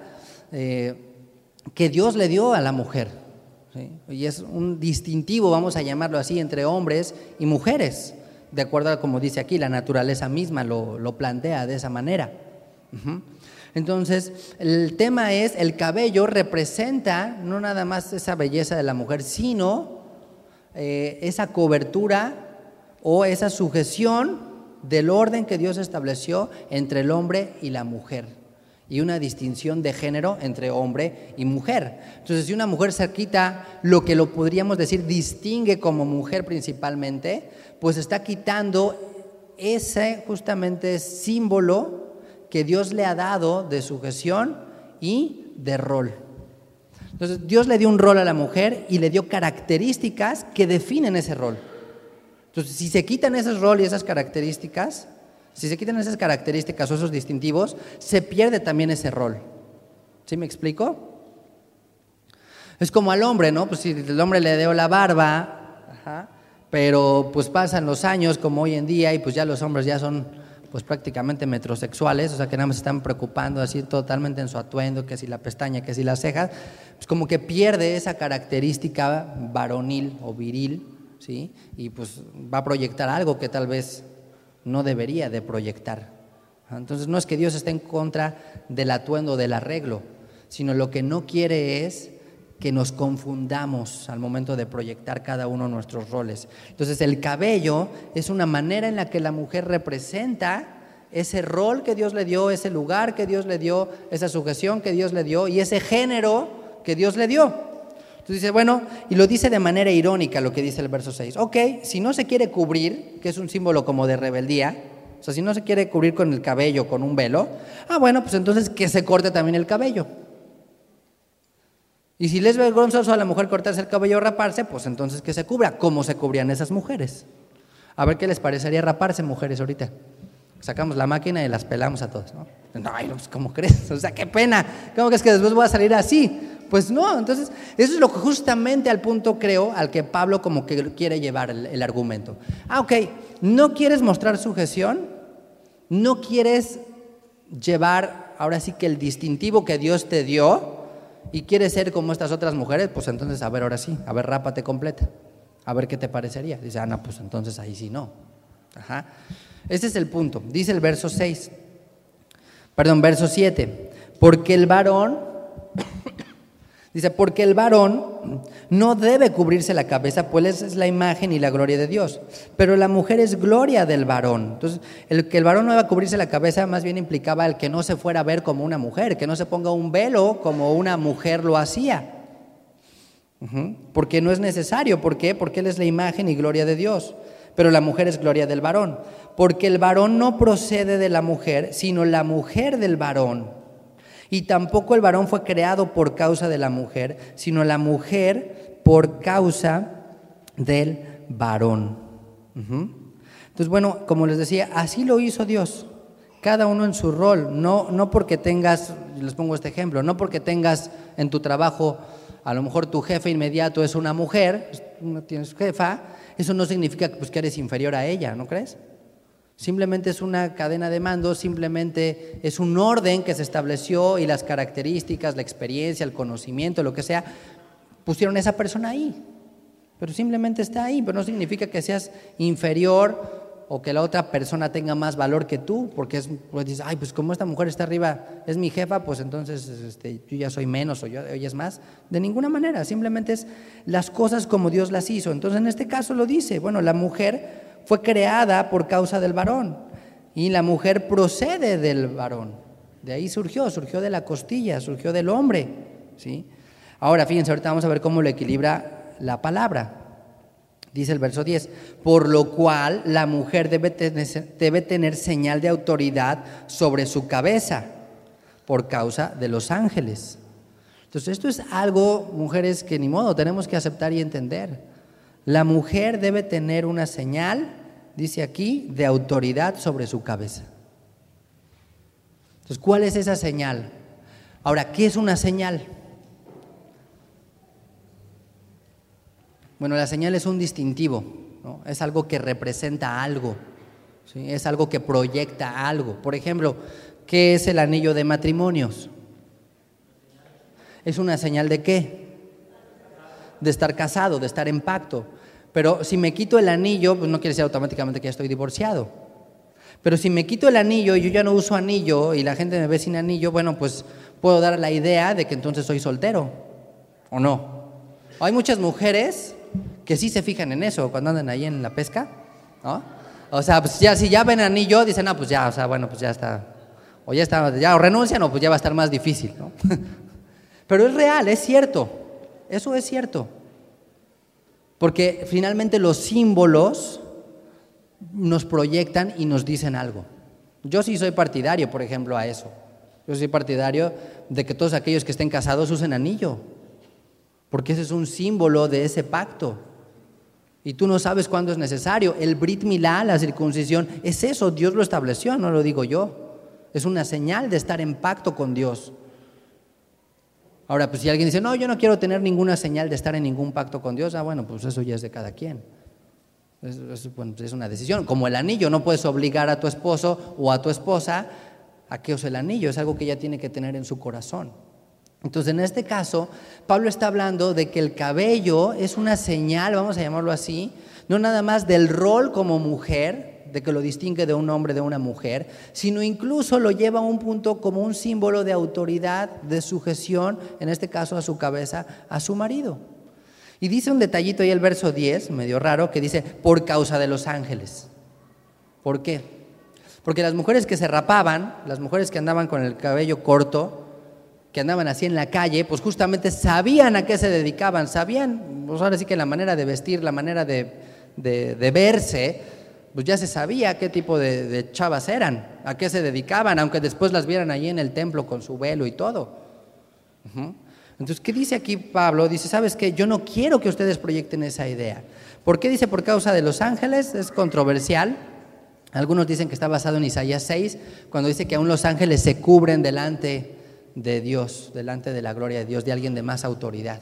que Dios le dio a la mujer, ¿sí? Y es un distintivo, vamos a llamarlo así, entre hombres y mujeres, de acuerdo a como dice aquí, la naturaleza misma lo plantea de esa manera. Entonces el tema es: el cabello representa no nada más esa belleza de la mujer, sino esa cobertura o esa sujeción del orden que Dios estableció entre el hombre y la mujer, y una distinción de género entre hombre y mujer. Entonces, si una mujer se quita lo que lo podríamos decir distingue como mujer principalmente, pues está quitando ese justamente símbolo que Dios le ha dado de sujeción y de rol. Entonces Dios le dio un rol a la mujer y le dio características que definen ese rol. Entonces, si se quitan ese rol y esas características, si se quitan esas características o esos distintivos, se pierde también ese rol. ¿Sí me explico? Es como al hombre, ¿no? Pues si el hombre le dio la barba, pero pues pasan los años como hoy en día, y pues ya los hombres ya son pues prácticamente metrosexuales, o sea que nada más se están preocupando así totalmente en su atuendo, que si la pestaña, que si las cejas, pues como que pierde esa característica varonil o viril, ¿sí? Y pues va a proyectar algo que tal vez no debería de proyectar. Entonces no es que Dios esté en contra del atuendo, del arreglo, sino lo que no quiere es que nos confundamos al momento de proyectar cada uno nuestros roles. Entonces el cabello es una manera en la que la mujer representa ese rol que Dios le dio, ese lugar que Dios le dio, esa sujeción que Dios le dio y ese género que Dios le dio. Entonces dice, bueno, y lo dice de manera irónica lo que dice el verso 6. Ok, si no se quiere cubrir, que es un símbolo como de rebeldía, o sea, si no se quiere cubrir con el cabello, con un velo, bueno, pues entonces que se corte también el cabello. Y si les es vergonzoso a la mujer cortarse el cabello o raparse, pues entonces que se cubra, como se cubrían esas mujeres. A ver qué les parecería raparse, mujeres, ahorita. Sacamos la máquina y las pelamos a todos, ¿no? Ay, pues, ¿cómo crees? O sea, qué pena. ¿Cómo crees que después voy a salir así? Pues no, entonces, eso es lo que justamente al punto creo al que Pablo como que quiere llevar el argumento. Ok, ¿no quieres mostrar sujeción? ¿No quieres llevar ahora sí que el distintivo que Dios te dio? ¿Y quieres ser como estas otras mujeres? Pues entonces, a ver, ahora sí, a ver, rápate completa. A ver qué te parecería. Dice, no, pues entonces ahí sí no. Ajá. Ese es el punto. Dice el verso 7. Porque el varón, dice, porque el varón no debe cubrirse la cabeza, pues es la imagen y la gloria de Dios. Pero la mujer es gloria del varón. Entonces, el que el varón no deba cubrirse la cabeza más bien implicaba el que no se fuera a ver como una mujer, que no se ponga un velo como una mujer lo hacía. Porque no es necesario. ¿Por qué? Porque él es la imagen y gloria de Dios. Pero la mujer es gloria del varón. Porque el varón no procede de la mujer, sino la mujer del varón. Y tampoco el varón fue creado por causa de la mujer, sino la mujer por causa del varón. Entonces, bueno, como les decía, así lo hizo Dios. Cada uno en su rol. No porque tengas, les pongo este ejemplo, no porque tengas en tu trabajo, a lo mejor tu jefe inmediato es una mujer, no tienes jefa, eso no significa pues, que eres inferior a ella, ¿no crees? Simplemente es una cadena de mando, simplemente es un orden que se estableció y las características, la experiencia, el conocimiento, lo que sea, pusieron a esa persona ahí. Pero simplemente está ahí, pero no significa que seas inferior o que la otra persona tenga más valor que tú, porque pues dices, ay, pues como esta mujer está arriba, es mi jefa, pues entonces yo ya soy menos o ella es más. De ninguna manera, simplemente es las cosas como Dios las hizo. Entonces en este caso lo dice, bueno, la mujer fue creada por causa del varón y la mujer procede del varón. De ahí surgió de la costilla, surgió del hombre, ¿sí? Ahora fíjense, ahorita vamos a ver cómo lo equilibra la palabra. Dice el verso 10, por lo cual la mujer debe tener señal de autoridad sobre su cabeza por causa de los ángeles. Entonces esto es algo, mujeres, que ni modo, tenemos que aceptar y entender. La mujer debe tener una señal, dice aquí, de autoridad sobre su cabeza. Entonces, ¿cuál es esa señal? Ahora, ¿qué es una señal? Bueno, la señal es un distintivo, ¿no? Es algo que representa algo, ¿sí? Es algo que proyecta algo. Por ejemplo, ¿qué es el anillo de matrimonios? ¿Es una señal de qué? De estar casado, de estar en pacto. Pero si me quito el anillo, pues no quiere decir automáticamente que ya estoy divorciado. Pero si me quito el anillo y yo ya no uso anillo y la gente me ve sin anillo, bueno, pues puedo dar la idea de que entonces soy soltero, ¿o no? Hay muchas mujeres que sí se fijan en eso cuando andan ahí en la pesca, ¿no? O sea, pues ya si ya ven anillo, dicen, pues ya, o sea, bueno, pues ya está, o renuncian o pues ya va a estar más difícil, ¿no? Pero es real, es cierto, eso es cierto. Porque finalmente los símbolos nos proyectan y nos dicen algo. Yo sí soy partidario, por ejemplo, a eso. Yo soy partidario de que todos aquellos que estén casados usen anillo, porque ese es un símbolo de ese pacto. Y tú no sabes cuándo es necesario. El Brit Milá, la circuncisión, es eso, Dios lo estableció, no lo digo yo. Es una señal de estar en pacto con Dios. Ahora, pues si alguien dice, no, yo no quiero tener ninguna señal de estar en ningún pacto con Dios, bueno, pues eso ya es de cada quien. Bueno, es una decisión. Como el anillo, no puedes obligar a tu esposo o a tu esposa a que use el anillo, es algo que ella tiene que tener en su corazón. Entonces, en este caso, Pablo está hablando de que el cabello es una señal, vamos a llamarlo así, no nada más del rol como mujer, de que lo distingue de un hombre de una mujer, sino incluso lo lleva a un punto como un símbolo de autoridad, de sujeción, en este caso a su cabeza, a su marido. Y dice un detallito ahí el verso 10, medio raro, que dice, por causa de los ángeles. ¿Por qué? Porque las mujeres que se rapaban, las mujeres que andaban con el cabello corto, que andaban así en la calle, pues justamente sabían a qué se dedicaban, sabían, pues ahora sí que la manera de vestir, la manera de verse, pues ya se sabía qué tipo de chavas eran, a qué se dedicaban, aunque después las vieran allí en el templo con su velo y todo. Entonces, ¿qué dice aquí Pablo? Dice, ¿sabes qué? Yo no quiero que ustedes proyecten esa idea. ¿Por qué dice por causa de los ángeles? Es controversial. Algunos dicen que está basado en Isaías 6, cuando dice que aún los ángeles se cubren delante de Dios, delante de la gloria de Dios, de alguien de más autoridad.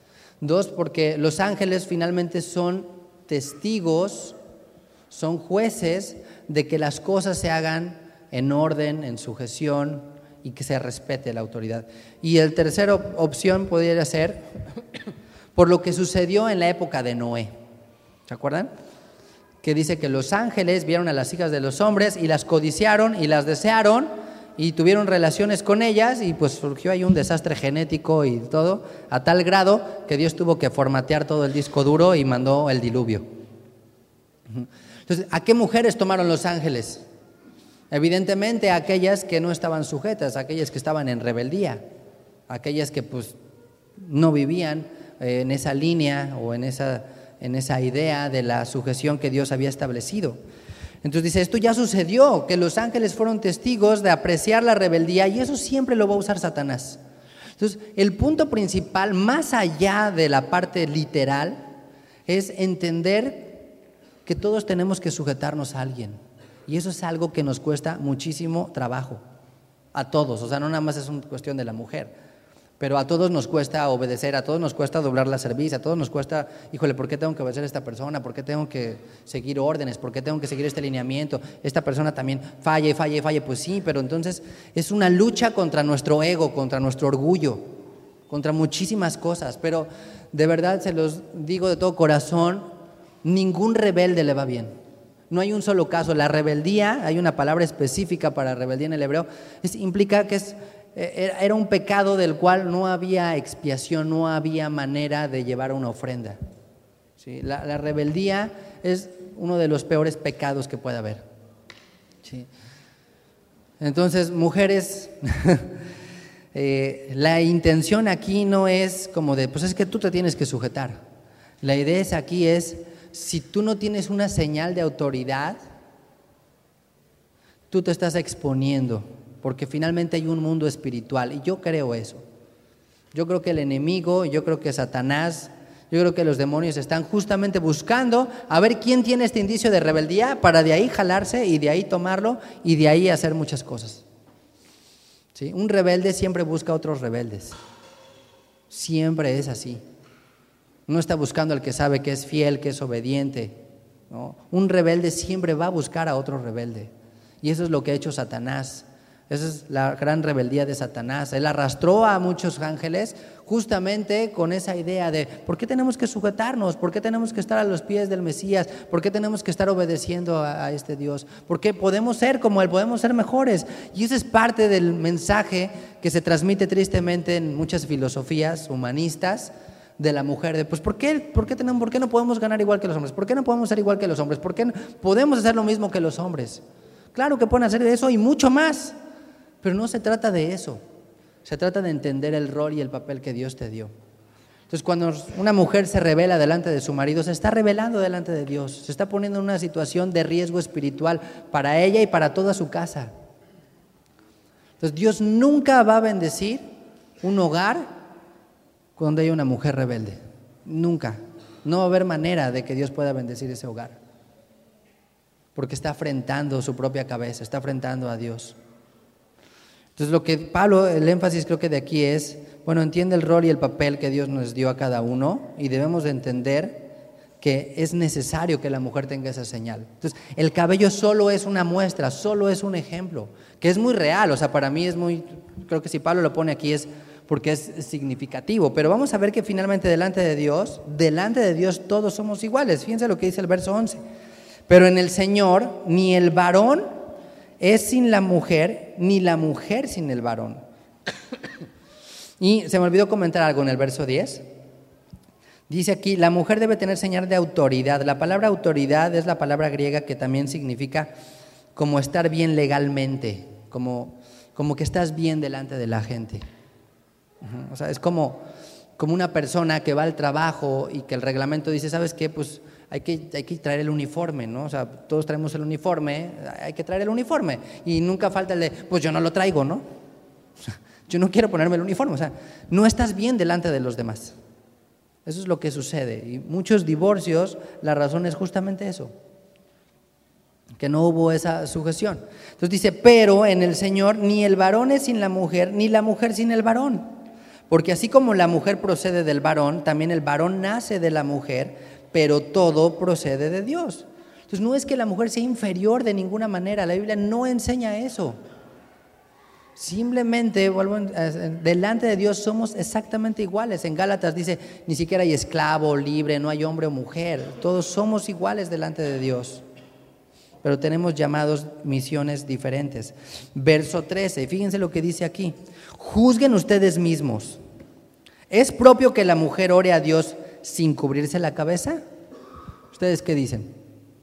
2, porque los ángeles finalmente son testigos, son jueces de que las cosas se hagan en orden, en sujeción y que se respete la autoridad. Y el tercera opción podría ser por lo que sucedió en la época de Noé. ¿Se acuerdan? Que dice que los ángeles vieron a las hijas de los hombres y las codiciaron y las desearon y tuvieron relaciones con ellas y pues surgió ahí un desastre genético y todo, a tal grado que Dios tuvo que formatear todo el disco duro y mandó el diluvio. Entonces, ¿a qué mujeres tomaron los ángeles? Evidentemente a aquellas que no estaban sujetas, a aquellas que estaban en rebeldía, a aquellas que pues no vivían en esa línea o en esa idea de la sujeción que Dios había establecido. Entonces dice, esto ya sucedió, que los ángeles fueron testigos de apreciar la rebeldía y eso siempre lo va a usar Satanás. Entonces, el punto principal, más allá de la parte literal, es entender que todos tenemos que sujetarnos a alguien. Y eso es algo que nos cuesta muchísimo trabajo, a todos, o sea, no nada más es una cuestión de la mujer, pero a todos nos cuesta obedecer, a todos nos cuesta doblar la cerviz, a todos nos cuesta, híjole, ¿por qué tengo que obedecer a esta persona? ¿Por qué tengo que seguir órdenes? ¿Por qué tengo que seguir este lineamiento? Esta persona también falla, pues sí, pero entonces es una lucha contra nuestro ego, contra nuestro orgullo, contra muchísimas cosas, pero de verdad se los digo de todo corazón, ningún rebelde le va bien. No hay un solo caso. La rebeldía, hay una palabra específica para rebeldía en el hebreo, implica que era un pecado del cual no había expiación, no había manera de llevar una ofrenda. ¿Sí? La rebeldía es uno de los peores pecados que puede haber. ¿Sí? Entonces, mujeres, la intención aquí no es como de, pues es que tú te tienes que sujetar. La idea aquí es, si tú no tienes una señal de autoridad, tú te estás exponiendo, porque finalmente hay un mundo espiritual, y yo creo eso. Yo creo que el enemigo, yo creo que Satanás, yo creo que los demonios están justamente buscando a ver quién tiene este indicio de rebeldía para de ahí jalarse y de ahí tomarlo y de ahí hacer muchas cosas. ¿Sí? Un rebelde siempre busca a otros rebeldes, siempre es así. No está buscando al que sabe que es fiel, que es obediente, ¿no? Un rebelde siempre va a buscar a otro rebelde. Y eso es lo que ha hecho Satanás. Esa es la gran rebeldía de Satanás. Él arrastró a muchos ángeles justamente con esa idea de ¿por qué tenemos que sujetarnos? ¿Por qué tenemos que estar a los pies del Mesías? ¿Por qué tenemos que estar obedeciendo a este Dios? Porque podemos ser como Él, podemos ser mejores. Y esa es parte del mensaje que se transmite tristemente en muchas filosofías humanistas de la mujer, de pues ¿por qué no podemos ganar igual que los hombres? ¿Por qué no podemos ser igual que los hombres? ¿Por qué no podemos hacer lo mismo que los hombres? Claro que pueden hacer eso y mucho más, pero no se trata de eso, se trata de entender el rol y el papel que Dios te dio. Entonces, cuando una mujer se revela delante de su marido, se está revelando delante de Dios, se está poniendo en una situación de riesgo espiritual para ella y para toda su casa. Entonces, Dios nunca va a bendecir un hogar donde hay una mujer rebelde, nunca. No va a haber manera de que Dios pueda bendecir ese hogar, porque está afrentando su propia cabeza, está afrentando a Dios. Entonces lo que Pablo, el énfasis creo que de aquí es, bueno, entiende el rol y el papel que Dios nos dio a cada uno y debemos de entender que es necesario que la mujer tenga esa señal. Entonces, el cabello solo es una muestra, solo es un ejemplo, que es muy real, o sea, para mí es muy, creo que si Pablo lo pone aquí es porque es significativo, pero vamos a ver que finalmente delante de Dios todos somos iguales. Fíjense lo que dice el verso 11. Pero en el Señor, ni el varón es sin la mujer, ni la mujer sin el varón. Y se me olvidó comentar algo en el verso 10. Dice aquí, la mujer debe tener señal de autoridad. La palabra autoridad es la palabra griega que también significa como estar bien legalmente, como que estás bien delante de la gente. O sea, es como una persona que va al trabajo y que el reglamento dice, ¿sabes qué? Pues hay que traer el uniforme, ¿no? O sea, todos traemos el uniforme, hay que traer el uniforme. Y nunca falta el de, pues yo no lo traigo, ¿no? O sea, yo no quiero ponerme el uniforme. O sea, no estás bien delante de los demás. Eso es lo que sucede. Y muchos divorcios, la razón es justamente eso, que no hubo esa sujeción. Entonces dice, pero en el Señor ni el varón es sin la mujer, ni la mujer sin el varón. Porque así como la mujer procede del varón, también el varón nace de la mujer, pero todo procede de Dios. Entonces no es que la mujer sea inferior de ninguna manera, la Biblia no enseña eso. Simplemente, delante de Dios somos exactamente iguales. En Gálatas dice, ni siquiera hay esclavo, libre, no hay hombre o mujer. Todos somos iguales delante de Dios. Pero tenemos llamados, misiones diferentes. Verso 13, fíjense lo que dice aquí. Juzguen ustedes mismos. ¿Es propio que la mujer ore a Dios sin cubrirse la cabeza? ¿Ustedes qué dicen?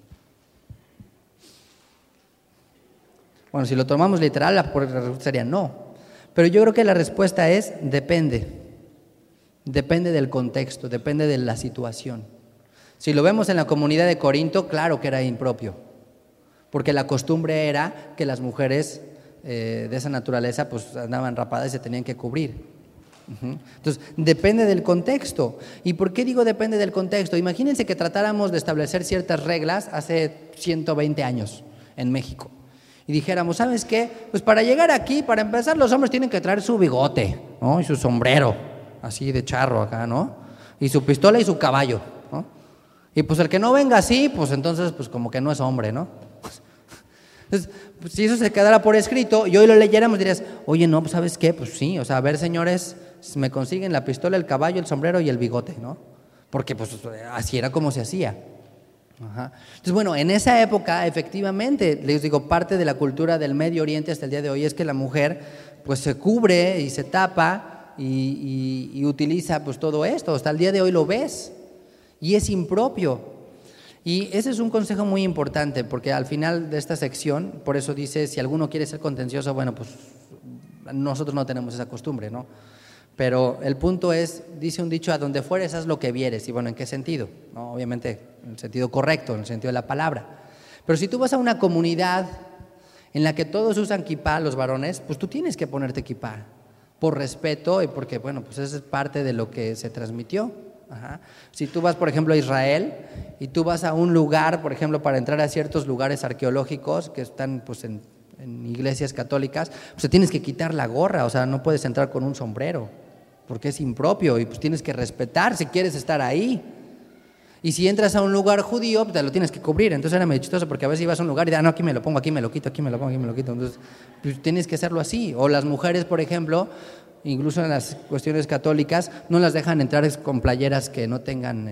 Bueno, si lo tomamos literal, la respuesta sería no. Pero yo creo que la respuesta es depende. Depende del contexto, depende de la situación. Si lo vemos en la comunidad de Corinto, claro que era impropio. Porque la costumbre era que las mujeres de esa naturaleza pues andaban rapadas y se tenían que cubrir. Entonces, depende del contexto. ¿Y por qué digo depende del contexto? Imagínense que tratáramos de establecer ciertas reglas hace 120 años en México. Y dijéramos, ¿sabes qué? Pues para llegar aquí, para empezar, los hombres tienen que traer su bigote, ¿no? Y su sombrero, así de charro acá, ¿no? Y su pistola y su caballo, ¿no? Y pues el que no venga así, pues entonces, pues como que no es hombre, ¿no? Entonces, pues, si eso se quedara por escrito y hoy lo leyéramos, dirías, oye, no, pues ¿sabes qué? Pues sí, o sea, a ver, señores, me consiguen la pistola, el caballo, el sombrero y el bigote, ¿no? Porque pues así era como se hacía. Ajá. Entonces, bueno, en esa época, efectivamente, les digo, parte de la cultura del Medio Oriente hasta el día de hoy es que la mujer pues se cubre y se tapa y utiliza pues todo esto. Hasta el día de hoy lo ves y es impropio. Y ese es un consejo muy importante, porque al final de esta sección, por eso dice, si alguno quiere ser contencioso, bueno, pues nosotros no tenemos esa costumbre, ¿no? Pero el punto es, dice un dicho, a donde fueres haz lo que vieres. Y bueno, ¿en qué sentido? ¿No? Obviamente en el sentido correcto, en el sentido de la palabra. Pero si tú vas a una comunidad en la que todos usan kipá, los varones, pues tú tienes que ponerte kipá, por respeto y porque, bueno, pues eso es parte de lo que se transmitió. Ajá. Si tú vas, por ejemplo, a Israel y tú vas a un lugar, por ejemplo, para entrar a ciertos lugares arqueológicos que están pues en iglesias católicas, pues te tienes que quitar la gorra, o sea, no puedes entrar con un sombrero, porque es impropio y pues tienes que respetar si quieres estar ahí. Y si entras a un lugar judío, pues te lo tienes que cubrir. Entonces era medio chistoso porque a veces ibas a un lugar y no, aquí me lo pongo, aquí me lo quito, aquí me lo pongo, aquí me lo quito. Entonces pues tienes que hacerlo así. O las mujeres, por ejemplo, incluso en las cuestiones católicas, no las dejan entrar con playeras que no tengan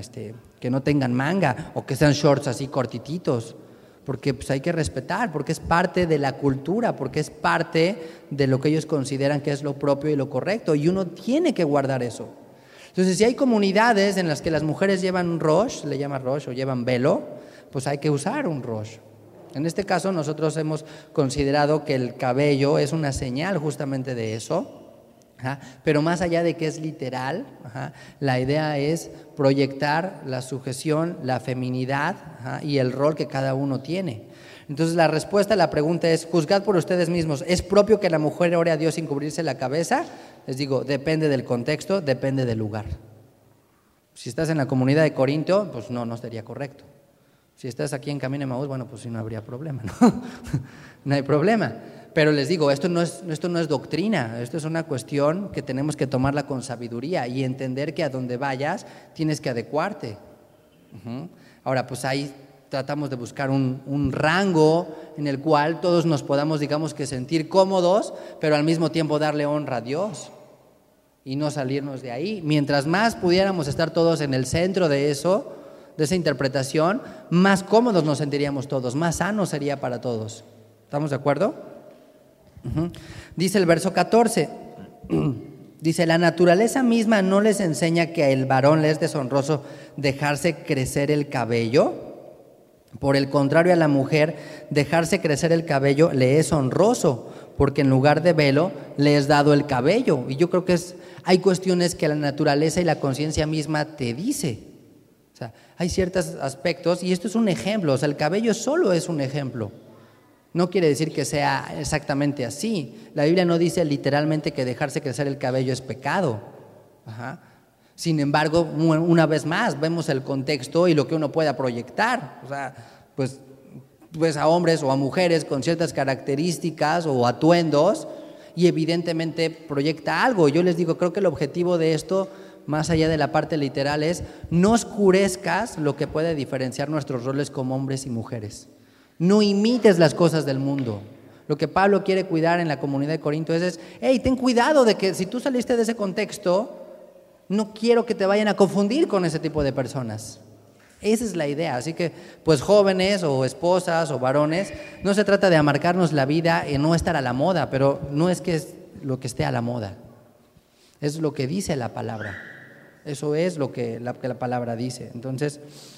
manga o que sean shorts así cortititos. Porque pues hay que respetar, porque es parte de la cultura, porque es parte de lo que ellos consideran que es lo propio y lo correcto, y uno tiene que guardar eso. Entonces, si hay comunidades en las que las mujeres llevan un rosh, le llaman rosh, o llevan velo, pues hay que usar un rosh. En este caso, nosotros hemos considerado que el cabello es una señal justamente de eso. Ajá. Pero más allá de que es literal, ajá, la idea es proyectar la sujeción, la feminidad, ajá, y el rol que cada uno tiene. Entonces la respuesta a la pregunta es, juzgad por ustedes mismos, ¿es propio que la mujer ore a Dios sin cubrirse la cabeza? Les digo, depende del contexto, depende del lugar. Si estás en la comunidad de Corinto, pues no sería correcto. Si estás aquí en Camino de Emaús, bueno, pues sí, no habría problema, ¿no? No hay problema. Pero les digo, esto no es doctrina, esto es una cuestión que tenemos que tomarla con sabiduría y entender que a donde vayas tienes que adecuarte. Ujú. Ahora, pues ahí tratamos de buscar un rango en el cual todos nos podamos, digamos que sentir cómodos, pero al mismo tiempo darle honra a Dios y no salirnos de ahí. Mientras más pudiéramos estar todos en el centro de eso, de esa interpretación, más cómodos nos sentiríamos todos, más sano sería para todos. ¿Estamos de acuerdo? Uh-huh. Dice el verso 14, dice, la naturaleza misma no les enseña que al varón le es deshonroso dejarse crecer el cabello. Por el contrario, a la mujer dejarse crecer el cabello le es honroso, porque en lugar de velo le es dado el cabello. Y yo creo que hay cuestiones que la naturaleza y la conciencia misma te dice. O sea, hay ciertos aspectos, y esto es un ejemplo, o sea, el cabello solo es un ejemplo. No quiere decir que sea exactamente así. La Biblia no dice literalmente que dejarse crecer el cabello es pecado. Ajá. Sin embargo, una vez más, vemos el contexto y lo que uno pueda proyectar. O sea, pues a hombres o a mujeres con ciertas características o atuendos, y evidentemente proyecta algo. Yo les digo, creo que el objetivo de esto, más allá de la parte literal, es no oscurezcas lo que puede diferenciar nuestros roles como hombres y mujeres. No imites las cosas del mundo. Lo que Pablo quiere cuidar en la comunidad de Corinto es hey, ten cuidado de que si tú saliste de ese contexto, no quiero que te vayan a confundir con ese tipo de personas. Esa es la idea. Así que, pues jóvenes o esposas o varones, no se trata de amargarnos la vida y no estar a la moda, pero no es que es lo que esté a la moda. Es lo que dice la palabra. Eso es lo que la palabra dice. Entonces,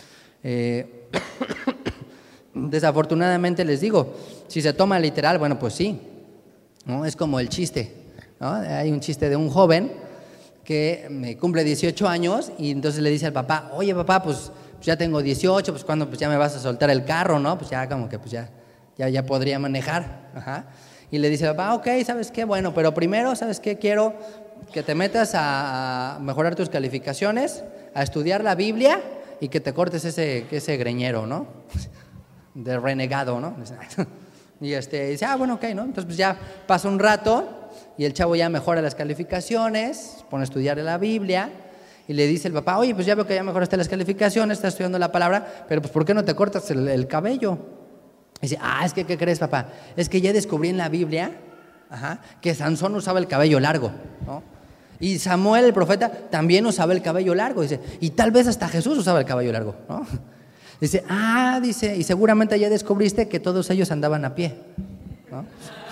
desafortunadamente les digo, si se toma literal, bueno, pues sí, ¿no? Es como el chiste, ¿no? Hay un chiste de un joven que me cumple 18 años y entonces le dice al papá, oye papá, pues ya tengo 18, pues cuando pues ya me vas a soltar el carro, ¿no? Pues ya como que pues ya podría manejar. Ajá. Y le dice al papá, ok, ¿sabes qué? Bueno, pero primero, ¿sabes qué? Quiero que te metas a mejorar tus calificaciones, a estudiar la Biblia y que te cortes ese greñero, ¿no? De renegado, ¿no? Y dice, bueno, ok, ¿no? Entonces pues ya pasa un rato y el chavo ya mejora las calificaciones, pone a estudiar la Biblia y le dice el papá, oye, pues ya veo que ya mejoraste las calificaciones, estás estudiando la palabra, pero pues ¿por qué no te cortas el cabello? Y dice, es que ¿qué crees, papá? Es que ya descubrí en la Biblia que Sansón usaba el cabello largo, ¿no? Y Samuel, el profeta, también usaba el cabello largo, dice, y tal vez hasta Jesús usaba el cabello largo, ¿no? Dice, dice, y seguramente ya descubriste que todos ellos andaban a pie, ¿no?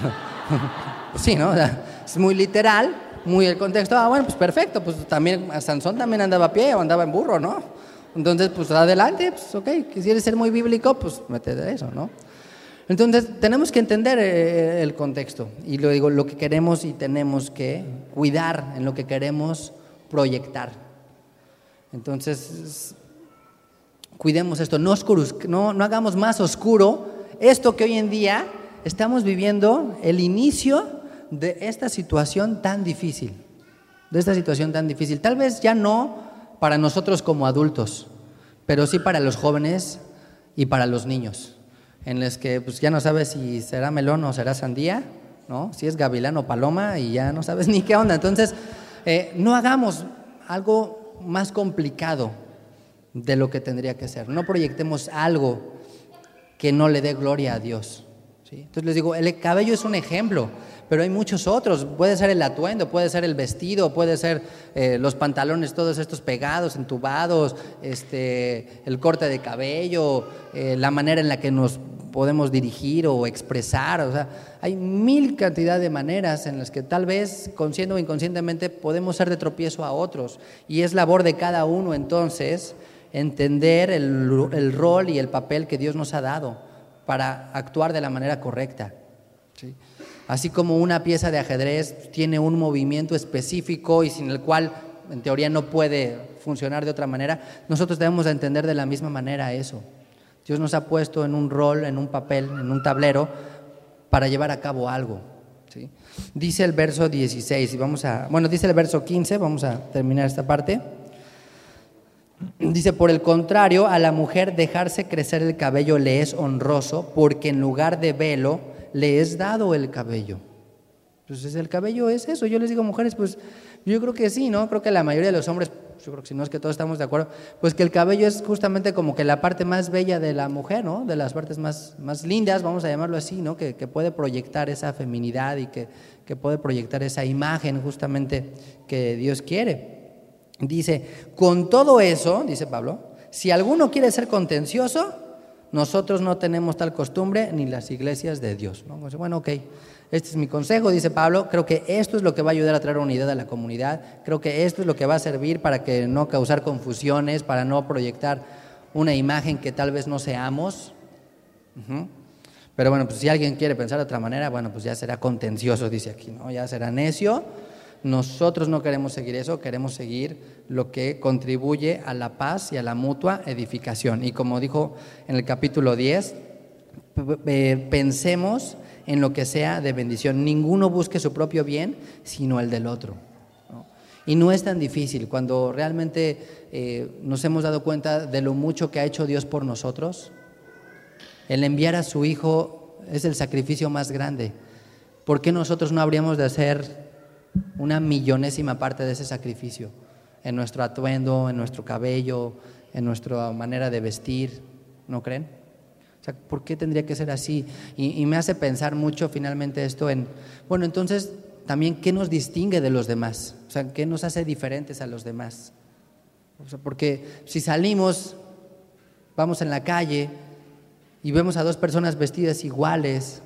Sí, ¿no? O sea, es muy literal, muy el contexto. Bueno, pues perfecto, pues también Sansón también andaba a pie o andaba en burro, ¿no? Entonces, pues adelante, pues ok, quisieras ser muy bíblico, pues métete eso, ¿no? Entonces, tenemos que entender el contexto y lo digo, lo que queremos y tenemos que cuidar en lo que queremos proyectar. Entonces, cuidemos esto, no hagamos más oscuro esto que hoy en día estamos viviendo, el inicio de esta situación tan difícil, Tal vez ya no para nosotros como adultos, pero sí para los jóvenes y para los niños, en los que pues ya no sabes si será melón o será sandía, ¿no? Si es gavilán o paloma y ya no sabes ni qué onda. Entonces, no hagamos algo más complicado de lo que tendría que ser. No proyectemos algo que no le dé gloria a Dios, ¿sí? Entonces les digo, el cabello es un ejemplo, pero hay muchos otros. Puede ser el atuendo, puede ser el vestido, puede ser los pantalones todos estos pegados, entubados, el corte de cabello, la manera en la que nos podemos dirigir o expresar. O sea, hay mil cantidad de maneras en las que tal vez, consciente o inconscientemente, podemos ser de tropiezo a otros. Y es labor de cada uno, entonces, entender el rol y el papel que Dios nos ha dado para actuar de la manera correcta, ¿sí? Así como una pieza de ajedrez tiene un movimiento específico y sin el cual en teoría no puede funcionar de otra manera, nosotros debemos entender de la misma manera eso. Dios nos ha puesto en un rol, en un papel, en un tablero para llevar a cabo algo, ¿sí? Dice el verso 16 y dice el verso 15, vamos a terminar esta parte. Dice, por el contrario, a la mujer dejarse crecer el cabello le es honroso, porque en lugar de velo le es dado el cabello. Entonces el cabello es eso. Yo les digo, mujeres, pues yo creo que sí, ¿no? Creo que la mayoría de los hombres yo creo que si no es que todos estamos de acuerdo, pues que el cabello es justamente como que la parte más bella de la mujer, ¿no? De las partes más lindas, vamos a llamarlo así, ¿no? Que puede proyectar esa feminidad y que puede proyectar esa imagen justamente que Dios quiere. Dice, con todo eso, dice Pablo, si alguno quiere ser contencioso, nosotros no tenemos tal costumbre ni las iglesias de Dios, ¿no? Bueno, ok, este es mi consejo, dice Pablo, creo que esto es lo que va a ayudar a traer unidad a la comunidad, creo que esto es lo que va a servir para que no causar confusiones, para no proyectar una imagen que tal vez no seamos. Pero bueno, pues si alguien quiere pensar de otra manera, bueno, pues ya será contencioso, dice aquí, ¿no? Ya será necio. Nosotros no queremos seguir eso, queremos seguir lo que contribuye a la paz y a la mutua edificación. Y como dijo en el capítulo 10, pensemos en lo que sea de bendición. Ninguno busque su propio bien, sino el del otro, ¿no? Y no es tan difícil cuando realmente nos hemos dado cuenta de lo mucho que ha hecho Dios por nosotros. El enviar a su Hijo es el sacrificio más grande. ¿Por qué nosotros no habríamos de hacer una millonésima parte de ese sacrificio en nuestro atuendo, en nuestro cabello, en nuestra manera de vestir? ¿No creen? O sea, ¿por qué tendría que ser así? Y me hace pensar mucho finalmente esto en, bueno, entonces también ¿qué nos distingue de los demás? O sea, ¿qué nos hace diferentes a los demás? O sea, porque si salimos, vamos en la calle y vemos a dos personas vestidas iguales,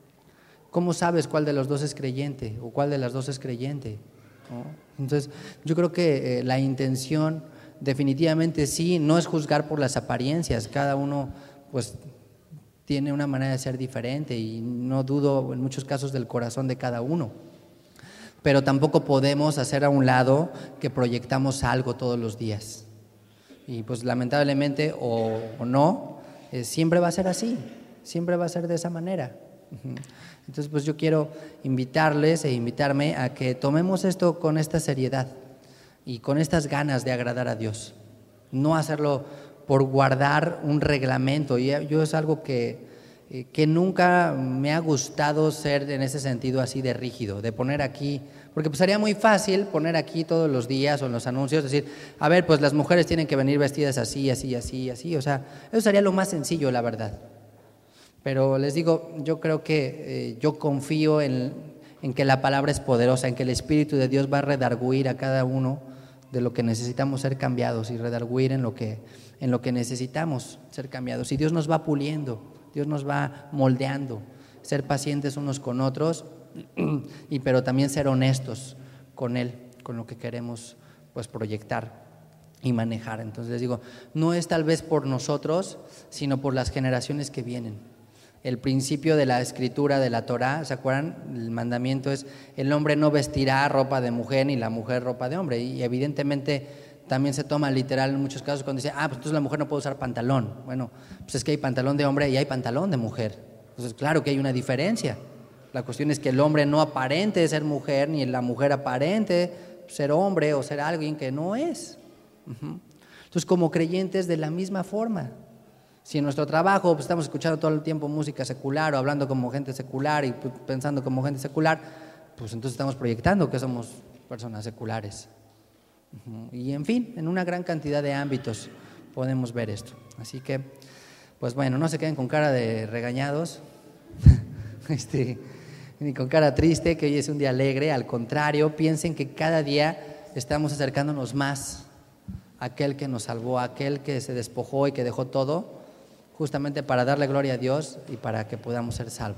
¿cómo sabes cuál de los dos es creyente o cuál de las dos es creyente? ¿No? Entonces, yo creo que la intención definitivamente sí, no es juzgar por las apariencias, cada uno pues tiene una manera de ser diferente y no dudo en muchos casos del corazón de cada uno, pero tampoco podemos hacer a un lado que proyectamos algo todos los días y pues lamentablemente o no, siempre va a ser así, siempre va a ser de esa manera. Entonces pues yo quiero invitarles e invitarme a que tomemos esto con esta seriedad y con estas ganas de agradar a Dios, no hacerlo por guardar un reglamento. Y yo es algo que nunca me ha gustado ser en ese sentido así de rígido, de poner aquí, porque pues sería muy fácil poner aquí todos los días o en los anuncios, decir, a ver, pues las mujeres tienen que venir vestidas así, así, así, así, o sea, eso sería lo más sencillo, la verdad. Pero les digo, yo creo que yo confío en que la palabra es poderosa, en que el Espíritu de Dios va a redarguir a cada uno de lo que necesitamos ser cambiados y redarguir en lo que necesitamos ser cambiados. Y Dios nos va puliendo, Dios nos va moldeando, ser pacientes unos con otros, pero también ser honestos con Él, con lo que queremos pues proyectar y manejar. Entonces les digo, no es tal vez por nosotros, sino por las generaciones que vienen. El principio de la escritura de la Torá, ¿se acuerdan? El mandamiento es, el hombre no vestirá ropa de mujer ni la mujer ropa de hombre. Y evidentemente también se toma literal en muchos casos cuando dice, pues entonces la mujer no puede usar pantalón. Bueno, pues es que hay pantalón de hombre y hay pantalón de mujer. Entonces claro que hay una diferencia. La cuestión es que el hombre no aparente ser mujer, ni la mujer aparente ser hombre o ser alguien que no es. Entonces como creyentes de la misma forma. Si en nuestro trabajo pues, estamos escuchando todo el tiempo música secular o hablando como gente secular y pensando como gente secular, pues entonces estamos proyectando que somos personas seculares. Y en fin, en una gran cantidad de ámbitos podemos ver esto. Así que, pues bueno, no se queden con cara de regañados, ni con cara triste, que hoy es un día alegre. Al contrario, piensen que cada día estamos acercándonos más a aquel que nos salvó, a aquel que se despojó y que dejó todo, justamente para darle gloria a Dios y para que podamos ser salvos.